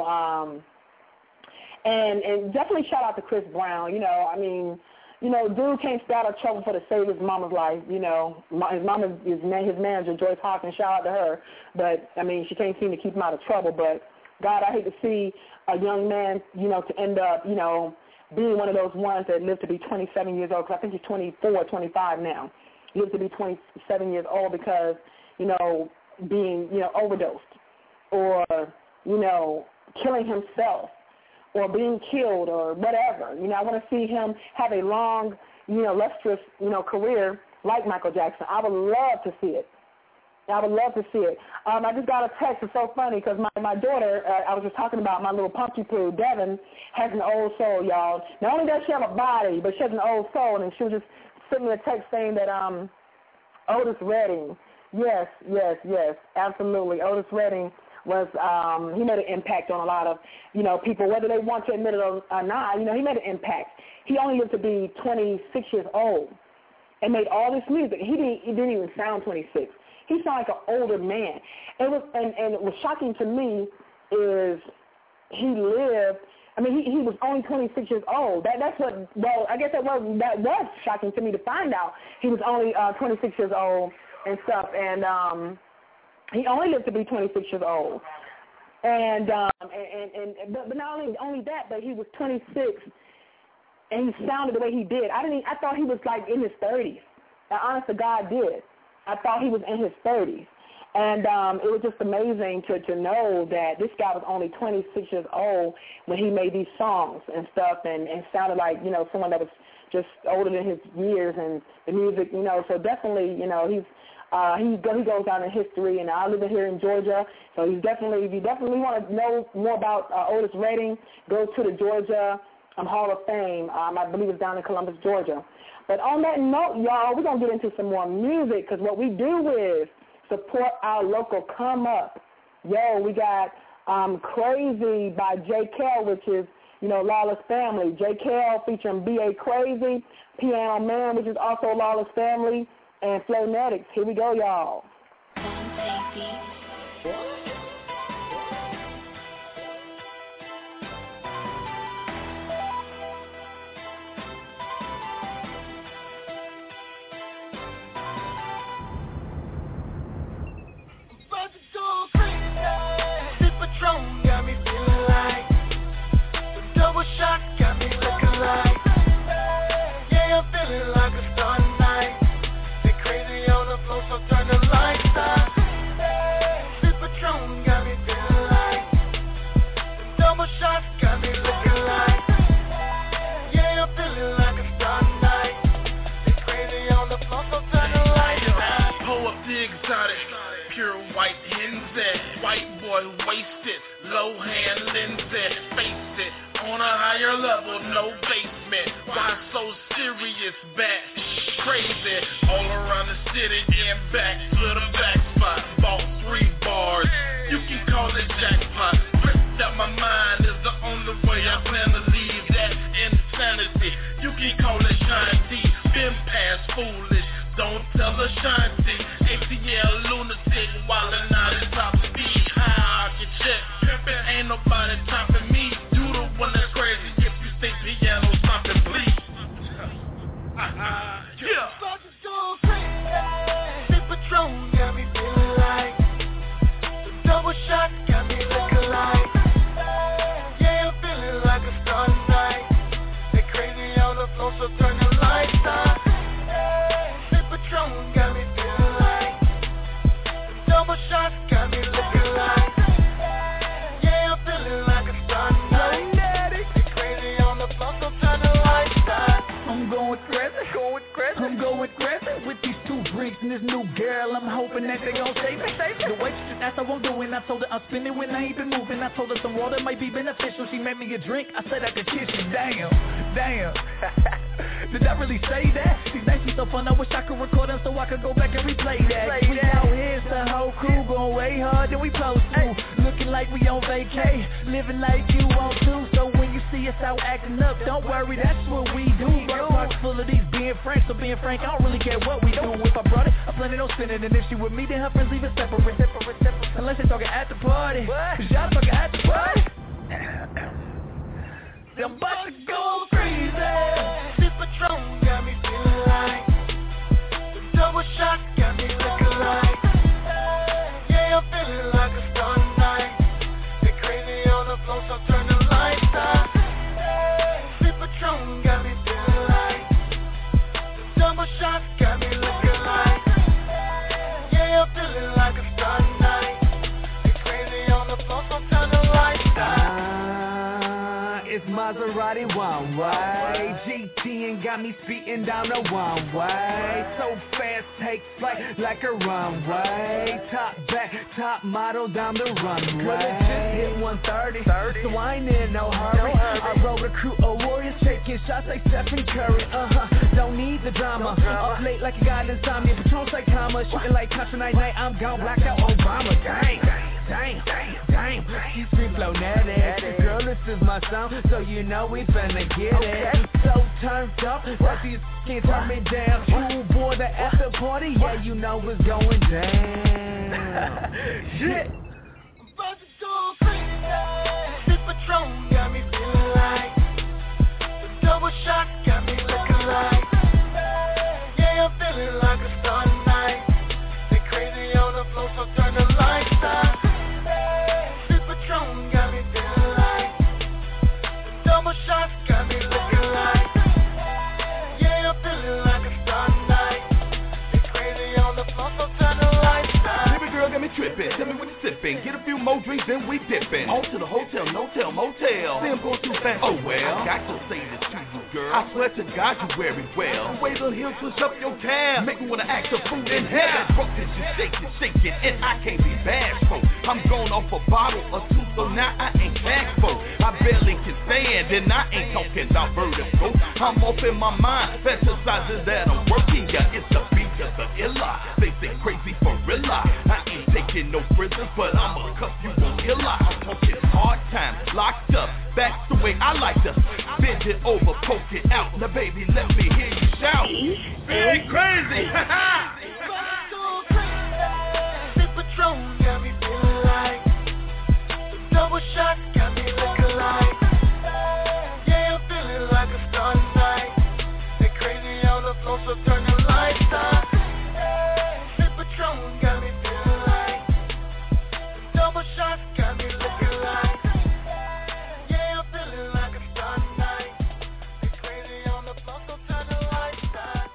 and definitely shout out to Chris Brown. Dude can't stay out of trouble for to save his mama's life. His mama is his manager, Joyce Hawkins. Shout out to her. But she can't seem to keep him out of trouble. But God, I hate to see a young man, to end up, being one of those ones that live to be 27 years old. Because I think he's 24, 25 now. He lives to be 27 years old because, being, overdosed or, killing himself, or being killed or whatever. I want to see him have a long, lustrous, career like Michael Jackson. I would love to see it. I would love to see it. I just got a text. It's so funny because my daughter, I was just talking about my little pumpkin poo, Devin, has an old soul, y'all. Not only does she have a body, but she has an old soul, and she was just sending me a text saying that Otis Redding, yes, absolutely. Otis Redding was, he made an impact on a lot of, people, whether they want to admit it or not. He made an impact. He only lived to be 26 years old and made all this music. He didn't even sound 26. He sounded like an older man. And it was shocking to me is he lived, he was only 26 years old. I guess that was shocking to me to find out. He was only 26 years old and stuff, and he only lived to be 26 years old, but not only that, but he was 26, and he sounded the way he did. I thought he was like in his 30s. Honest to God, did. I thought he was in his 30s, and it was just amazing to know that this guy was only 26 years old when he made these songs and stuff, and sounded like someone that was just older than his years and the music, So definitely, he goes down in history, and I live here in Georgia, so if you definitely want to know more about Otis Redding, go to the Georgia Hall of Fame. I believe it's down in Columbus, Georgia. But on that note, y'all, we're going to get into some more music, because what we do is support our local come-up. Yo, we got Crazy by J. Kell, which is, Lawless Family. J. Kell featuring B.A. Crazy, Piano Man, which is also Lawless Family, and Flonetics. Here we go, y'all. Patron got me feeling like the double shot got me looking like, yeah, I'm feeling like a star tonight. They crazy on the floor, so turn the lights out. This Patron got me feeling like the double shot got me looking like, yeah, I'm feeling like a star tonight. They crazy on the floor, so turn the lights out. Pull up the exotic, pure white Henze, white boy wasted, low hand Lindsay, face it, on a higher level, no basement, why so serious, back, crazy, all around the city and back, to the back spot, bought 3 bars, you can call it jackpot, ripped out my mind is the only way I plan to leave that this new girl, I'm hoping that they gon' save me. The waitress just asked how I'm doing, I told her I'm spinning when I ain't been moving. I told her some water might be beneficial, she made me a drink, I said I could kiss you, damn. Did I really say that? These nights be so fun, I wish I could record them so I could go back and replay that. We out here, the whole crew going way hard than we supposed to. Looking like we on vacay, living like you want to. So when you see us out acting up, don't worry, that's what we do. Box full of these being frank, so being frank, I don't really care what we do. If I brought it, I plan it on spinning, and if she with me, then her friends leave it separate. Unless they talking at the party, cause y'all talking at the party. I'm about to go crazy. Sip Patron got me feeling like the double shot got me looking like. Yeah, I'm feeling like a star tonight. Get crazy on the floor, so turn the lights out. Sip Patron got me feeling like the double shot got me looking like. Yeah, I'm feeling like a star tonight. Get crazy on the floor, so turn the lights out. It's Maserati one way, GT and got me speeding down the one way. So fast, take flight like a runway. Top back, top model down the runway. Well, it just hit 130, so I ain't in no hurry. I roll the crew of warriors, taking shots like Stephen Curry. Don't need the drama. Up late like a god insomnia, Patron's like comma, shooting like Contra night. I'm gone, black out Obama. Damn, she free flow netted. Girl, this is my song, so you know we finna get it. So turned up, that these can't turn me down. You boy, the after party, yeah, you know what's going down. Shit. I'm about to go crazy. Sip Patron got me feeling like the double shot got me looking like. Yeah, I'm feeling like a star tonight. They crazy on the floor, so turn the lights out. Patron got me feeling like the double shots got me looking like. Yeah, I'm feeling like a star tonight. Get crazy on the floor, so turn the lights out. Baby girl got me tripping, tell me what you sipping. Get a few more drinks, then we dipping. On to the hotel, no-tell, motel. See, I'm going too fast, oh well. I got to say this to you, girl. I swear to God you very well. The way the hill twist up your calf, make me wanna act a fool in hell. That broke is you shaking, and I can't be bashful. I'm going off a bottle or two, so now I ain't thankful. I barely can stand, and I ain't talking about vertigo. I'm off in my mind, fantasizes that I'm working. Yeah, it's the beat of the illa. They say crazy for real. I ain't taking no prisoners, but I'ma cuff you on illa. I'm talking hard time, locked up. That's the way I like to bend it over, poke it out. Now baby, let me hear you shout. Big crazy. Sip Patron got me feeling like the double shot got me looking like. Yeah, I'm feeling like a star tonight. They crazy on the floor, so turn the lights out. Sip Patron got me feeling like the double shot got me looking like. Yeah, I'm feeling like a star tonight. They crazy on the floor, so turn the lights out.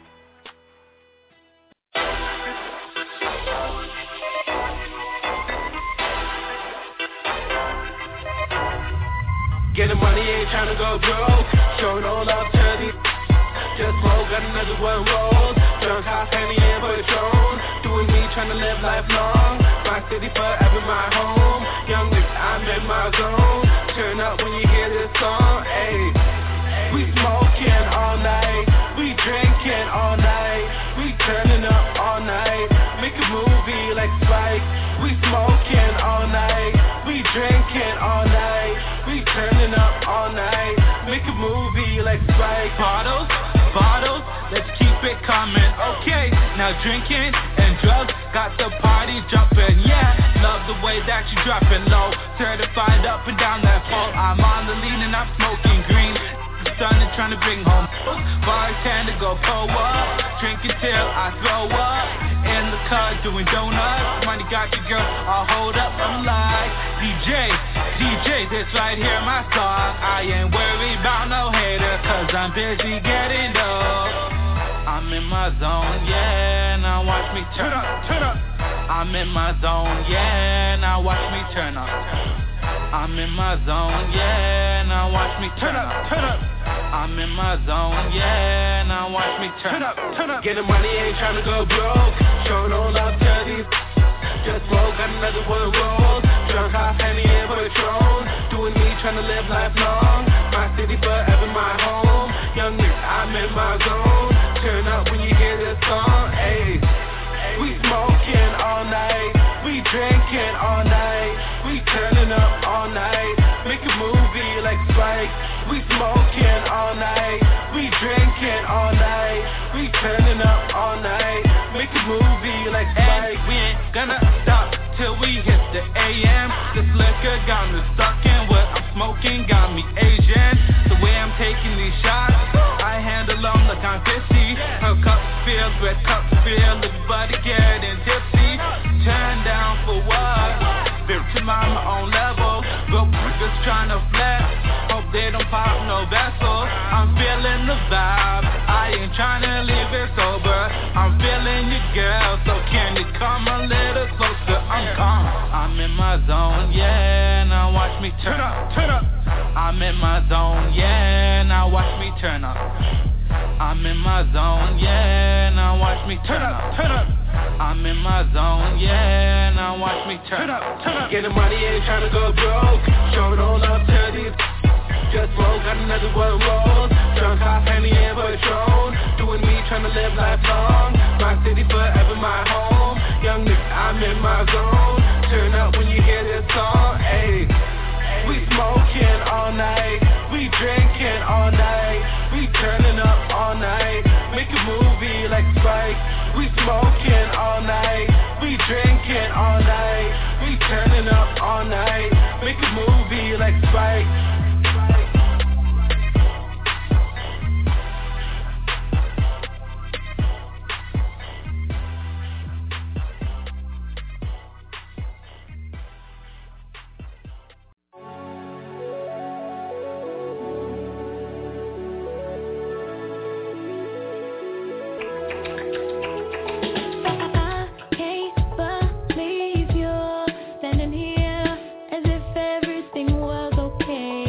Getting money, ain't tryna go broke. Showing all love to these. Just smoke, got another one roll. Drunk house, Henny and Patron. Doing me, tryna live life long. My city forever my home. Young nigga, I'm in my zone. Turn up when you hear this song, ayy. We smoking all night. We drinking all night. We turning up all night. Make a movie like Spike. We smoking all night. We drinking all night. We turning up all night. Make a movie like Spike. Bottles, let's keep it coming. Okay, now drinking and drugs got the party jumping. Yeah, love the way that you dropping low. Certified up and down that pole. I'm on the lean and I'm smoking green. Starting trying to bring home bartender, go pull up. Drink until I throw up. In the car doing donuts. Money got your girl all hold up. I'm like DJ, this right here my song. I ain't worried about no hater, cause I'm busy getting dope. I'm in my zone, yeah, now watch me turn up. I'm in my zone, yeah, now watch me turn up. I'm in my zone, yeah, now watch me turn up. I'm in my zone, yeah, now watch me turn up. Getting money, ain't tryna go broke. Showing all love to these. Just broke, got another one roll. Drunk off Henny and Patron. Doing me, tryna live life long. My city forever my home. Young nigga, I'm in my zone. Turn up when you hear this song, ayy. We smoking all night. We drinking all night. We turning up all night. Make a movie like Spike. We smoking all night. We drinking all night. We turning up all night. Make a movie like Spike. We ain't gonna stop till we hit the AM. This liquor got me stuck in what I'm smoking. Got me Asian. The way I'm taking these shots, I handle them like I'm 50. Her cup filled, red cup filled. Everybody getting tipsy. Turn down for what? Spirit to my own level. Broke niggas trying to flex. Hope they don't pop no vessel. I'm feeling the vibe. I ain't trying to leave it sober. I'm feeling you, girl. So can you come a little closer? I'm calm. I'm in my zone, yeah. Now watch me turn up. I'm in my zone, yeah. Now watch me turn up. I'm in my zone, yeah. Now watch me turn up. I'm in my zone, yeah. Now watch me turn up. Getting money, ain't tryna go broke. Showing all up to these. Just broke, got another one roll. Drunk off Henny and Patron. Doing me, tryna live life long. My city forever my home. Young nigga, I'm in my zone. Turn up when you hear this song, ayy. We smoking all night. We drinking all night. We turning up all night. Make a movie like Spike. We smoking all night. We drinking all night. We turning up all night. Make a movie like Spike. Standing here as if everything was okay.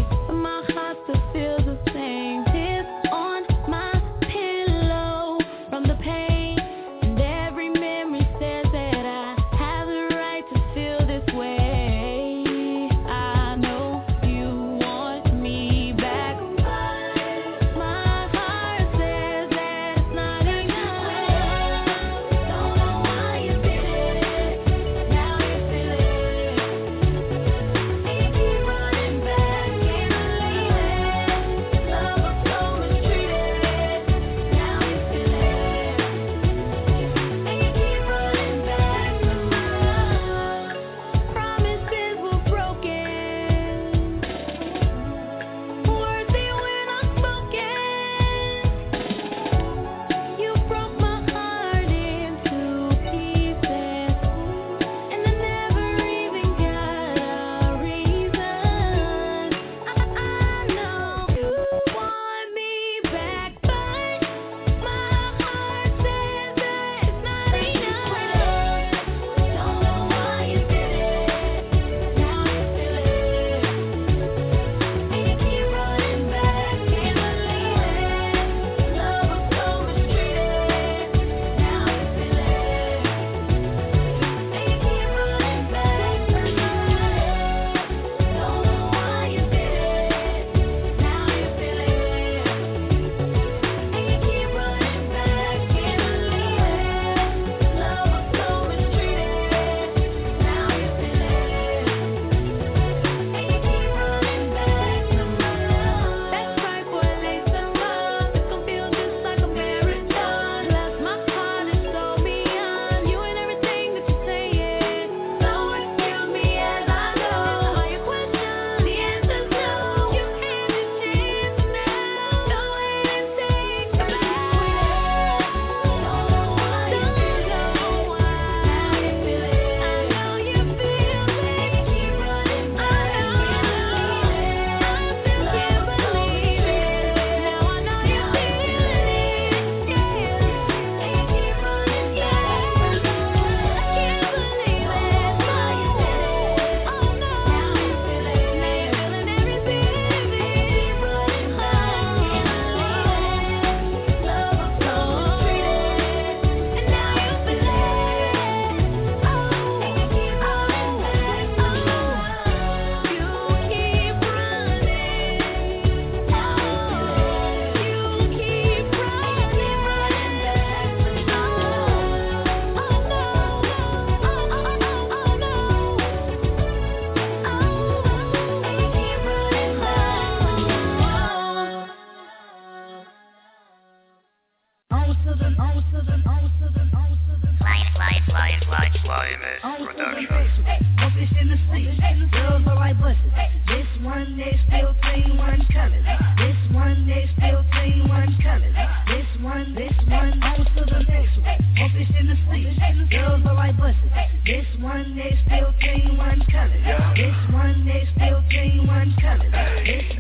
one, they still clean one coming. This one, they still clean one coming. This one, on to the next one. More fish in the sea, girls are like buses. This one, they still clean one coming. This one, they still clean one coming. This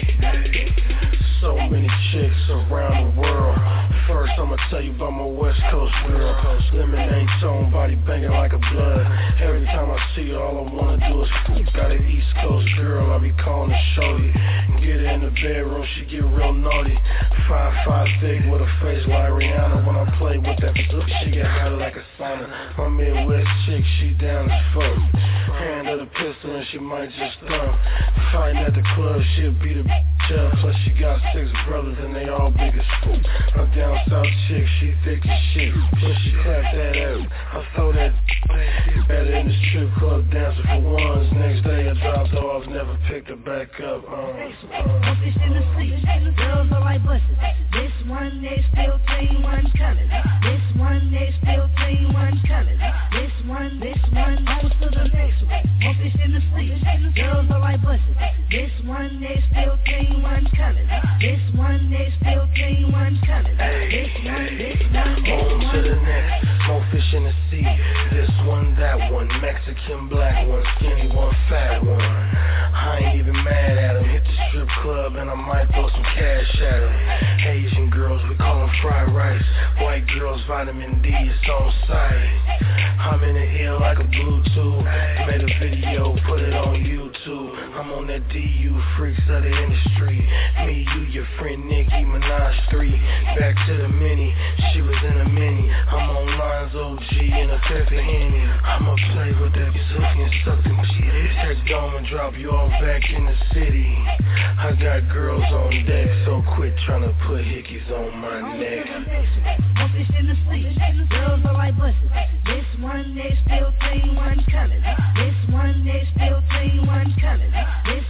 one. So many chicks around the world. First, I'ma tell you about my West Coast girl. Lemonade tone, body banging like a blood. Every time I see her, all I wanna do is got an East Coast girl, I be calling her shorty. Get her in the bedroom, she get real naughty. 5'5" thick with a face like Rihanna. When I play with that she get hot like a sauna. My Midwest chick, she down as fuck. Hand her the pistol and she might just thump. Fighting at the club, she'll beat a bitch up. Plus she got 6 brothers and they all big as fuck. I'm down south chick, she thick as shit. When she clap that ass, I throw that better in the strip club dancing for ones. Next day I dropped her off, never picked her back up. Fish in the sea, girls are like buses. This one, they still clean one coming. This one, they still clean one coming. This one, on to the next one. More fish in the sea, girls are like buses. This one, they still clean one coming. This one, they still clean one coming. This one, on to the next. More fish in the sea. This one, that one. Mexican, black one, skinny one, fat one. I ain't even mad at him. Hit the strip club and I might throw some cash at him. Asian girls, we call them fried rice. White girls, vitamin D, it's on site. I'm in the hill like a Bluetooth. Made a video, put it on YouTube. I'm on that DU, freaks of the industry. Me, you, your friend Nicki Minaj 3. Back to the mini, she was in a mini. I'm on lines OG and a fifth of Henny. I'ma play with that Zuki and suck them shit. That dome and drop you all back in the city. I got girls on deck, so quit trying to put hickeys on my neck. More fish in the sea, girls are like buses. This one, they still clean one coming. This one, they still clean one coming. This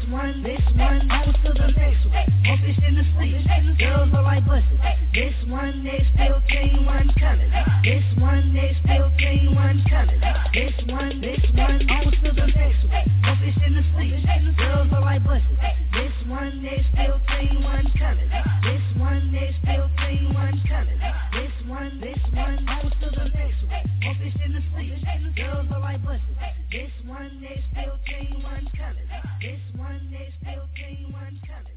one, on to the next one. More fish in the sea, girls are like buses. This one, they still clean one coming. This one, they still clean one coming. This one, on to the next one. More fish in the sea, girls are like buses. This one, they still clean one coming. This one, they still clean one coming. This one, on to the next one. More fish in the sea, girls are like buses. This one, they still clean one coming. This one, they still clean one coming.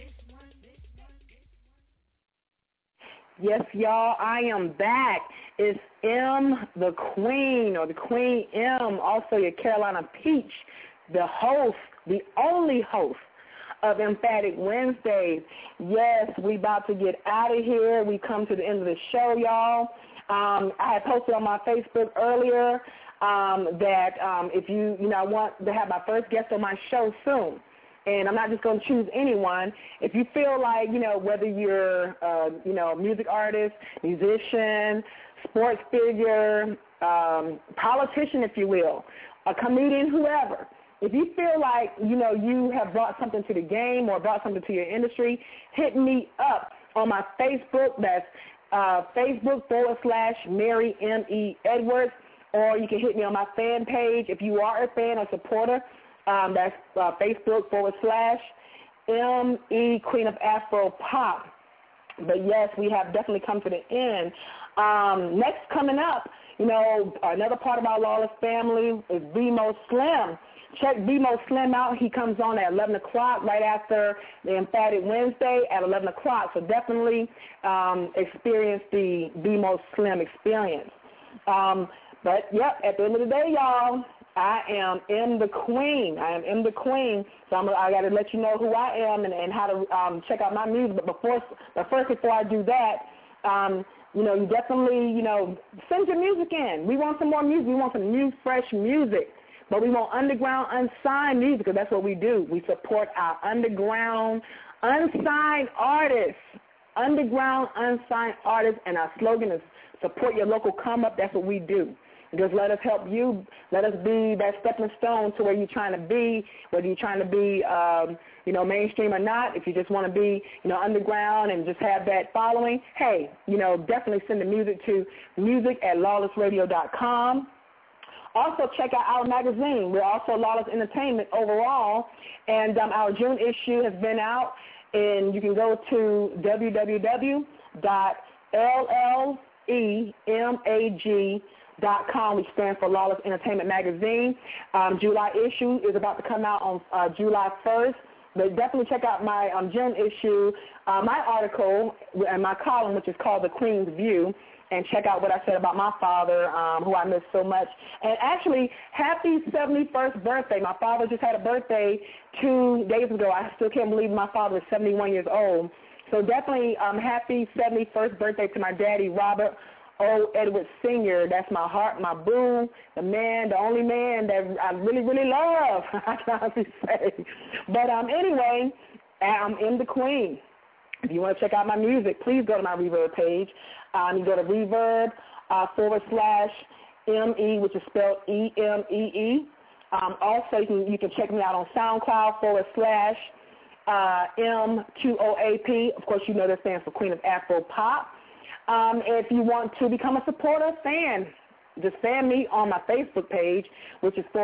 Yes, y'all, I am back. It's M, the Queen, or the Queen M, also your Carolina Peach, the host, the only host of Emphatic Wednesdays. Yes, we about to get out of here. We come to the end of the show, y'all. I had posted on my Facebook earlier that if I want to have my first guest on my show soon. And I'm not just going to choose anyone. If you feel like, whether you're, a music artist, musician, sports figure, politician, if you will, a comedian, whoever, if you feel like, you have brought something to the game or brought something to your industry, hit me up on my Facebook. That's Facebook.com/Mary M.E. Edwards. Or you can hit me on my fan page. If you are a fan or supporter, that's Facebook.com/M.E. Queen of Afro Pop. But yes, we have definitely come to the end. Next coming up, another part of our Lawless family is BMO Slim. Check BMO Slim out. He comes on at 11 o'clock right after the Emphatic Wednesday at 11 o'clock. So definitely experience the BMO Slim experience. But, yep, at the end of the day, y'all, I am M the Queen. I am M the Queen. So I got to let you know who I am and how to check out my music. But first, before I do that, you definitely, send your music in. We want some more music. We want some new, fresh music. But we want underground, unsigned music, because that's what we do. We support our underground, unsigned artists. Underground, unsigned artists. And our slogan is support your local come-up. That's what we do. Just let us help you. Let us be that stepping stone to where you're trying to be, whether you're trying to be, mainstream or not. If you just want to be, underground and just have that following, hey, definitely send the music to music@lawlessradio.com. Also, check out our magazine. We're also Lawless Entertainment overall, and our June issue has been out, and you can go to www.llemag.com. We stand for Lawless Entertainment Magazine. July issue is about to come out on July 1st. But definitely check out my June issue, my article and my column, which is called The Queen's View, and check out what I said about my father, who I miss so much. And actually, happy 71st birthday. My father just had a birthday 2 days ago. I still can't believe my father is 71 years old. So definitely happy 71st birthday to my daddy, Robert O. Edwards Sr. That's my heart, my boo, the man, the only man that I really, really love, I can honestly say. But anyway, I'm M the Queen. If you want to check out my music, please go to my Reverb page. You go to Reverb /ME, which is spelled EMEE. Also, you can check me out on SoundCloud /M2OAP. Of course, you know that stands for Queen of Afro Pop. If you want to become a supporter, just fan me on my Facebook page, which is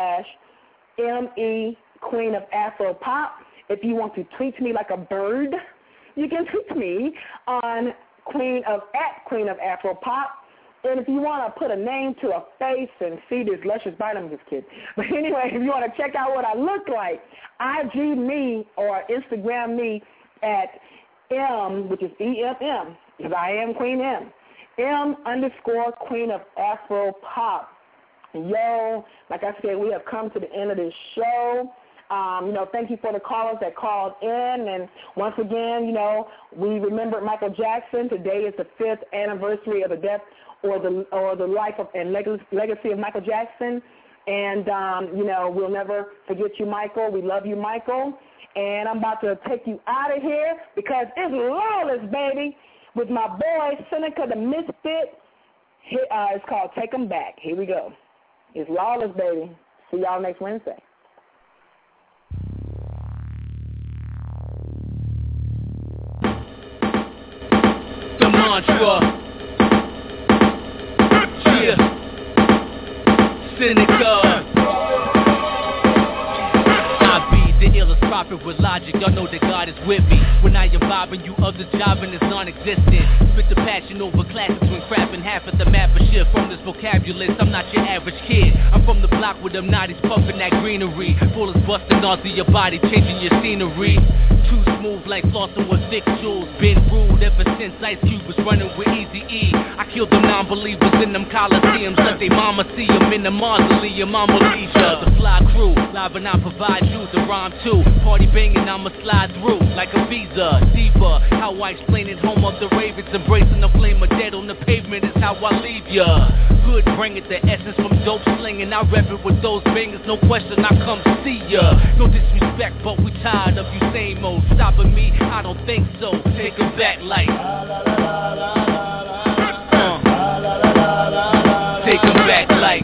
/ME Queen of Afro Pop. If you want to tweet me like a bird, you can tweet me on Queen of Afro Pop. And if you want to put a name to a face and see this luscious bite, I'm just kidding. But anyway, if you want to check out what I look like, IG me or Instagram me at M, which is EMM, because I am Queen M, M_Queen of Afro Pop. Yo, like I said, we have come to the end of this show. Thank you for the callers that called in. And once again, we remembered Michael Jackson. Today is the 5th anniversary of the death or the life and legacy of Michael Jackson. And, we'll never forget you, Michael. We love you, Michael. And I'm about to take you out of here because it's Lawless, baby, with my boy Seneca the Misfit. It's called Take 'Em Back. Here we go. It's Lawless, baby. See y'all next Wednesday. The mantra. Yeah. Seneca. The illest prophet with logic, y'all know that God is with me. When I am vibing, you others jobbing is non-existent. Spit the passion over classes when crapping half of the map of shit. From this vocabulary, I'm not your average kid. I'm from the block with them 90s pumping that greenery. Bullets busting onto your body, changing your scenery. Too smooth like flossing with thick jewels. Been rude ever since Ice Cube was running with Eazy-E. I killed them non-believers in them coliseums. Let they mama see them in the mausoleum. I'm Alicia, the fly crew. Live and I provide you the rhyme too. Party banging, I'ma slide through like a visa. Diva, how I explain it, home of the ravens. Embracing the flame of dead on the pavement is how I leave ya. Good, bring it, the essence from dope slinging. I rep it with those bangers, no question, I come see ya. No disrespect, but we tired of you same old. Stopping me, I don't think so. Take 'em back like take 'em back like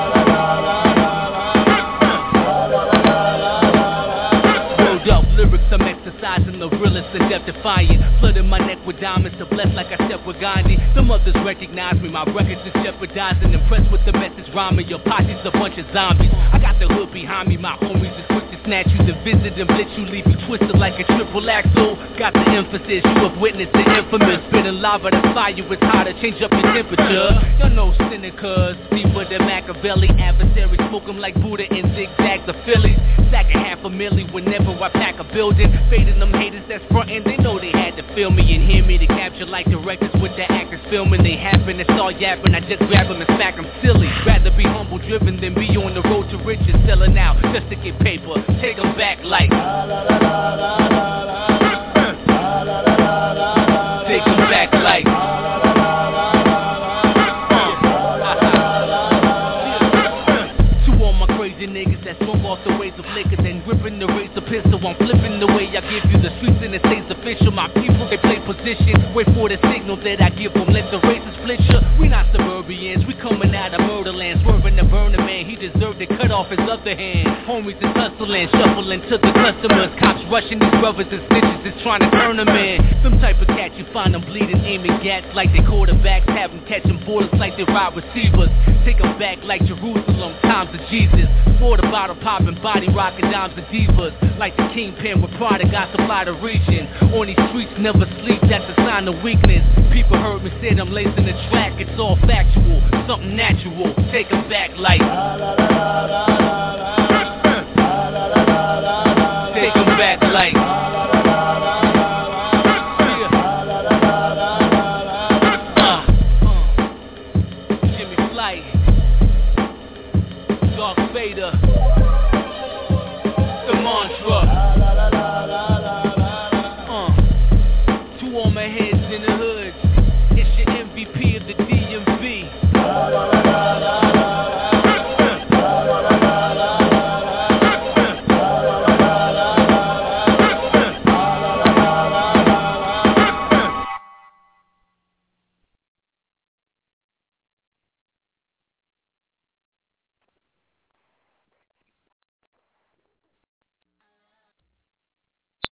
lyrics, I'm exercising the realest and depth defying. Flooding my neck with diamonds to bless like I step with Gandhi. The mothers recognize me, my records is jeopardizing. Impressed with the message rhyming, your posse's a bunch of zombies. I got the hood behind me, my homies is quick to snatch you, to visit and blitz you, leave you twisted like a triple axle. Got the emphasis, you have witnessed the infamous. Spitting lava, that fire is hotter, change up your temperature. Y'all know Seneca, Steeper than Machiavelli. Adversaries smoke 'em like Buddha in zigzags of Phillies. Sack a $500,000 whenever I pack a building. Fading them haters that's frontin', they know they had to feel me and hear me to capture like directors with the actors filming. They happen, it's all yapping, I just grab them and smack them silly. Rather be humble driven than be on the road to riches, selling out just to get paper. Take them back like take them back like to all my crazy niggas that smoke off the ways of liquor, then gripping the razor pistol. I'm flipping the way I give you the streets and it stays official. My people, they play position, wait for the signal that I give them. Let the razor split ya. We not suburbians, we coming out of murderland, swerving the burner man. He deserved to cut off his other hand. Homies is hustling, shuffling to the customers. Cops rushing these brothers and snitches is trying to turn them in. Some type of cat you find them bleeding, aiming gats like they quarterbacks, have them catching borders like they wide receivers. Take them back like Jerusalem, times of Jesus. Water bottle popping, body rocking, dimes and divas. Like the kingpin with pride, got supply the region. On these streets, never sleep, that's a sign of weakness. People heard me say I'm lacing the track, it's all factual, something natural. Take them back like take them back like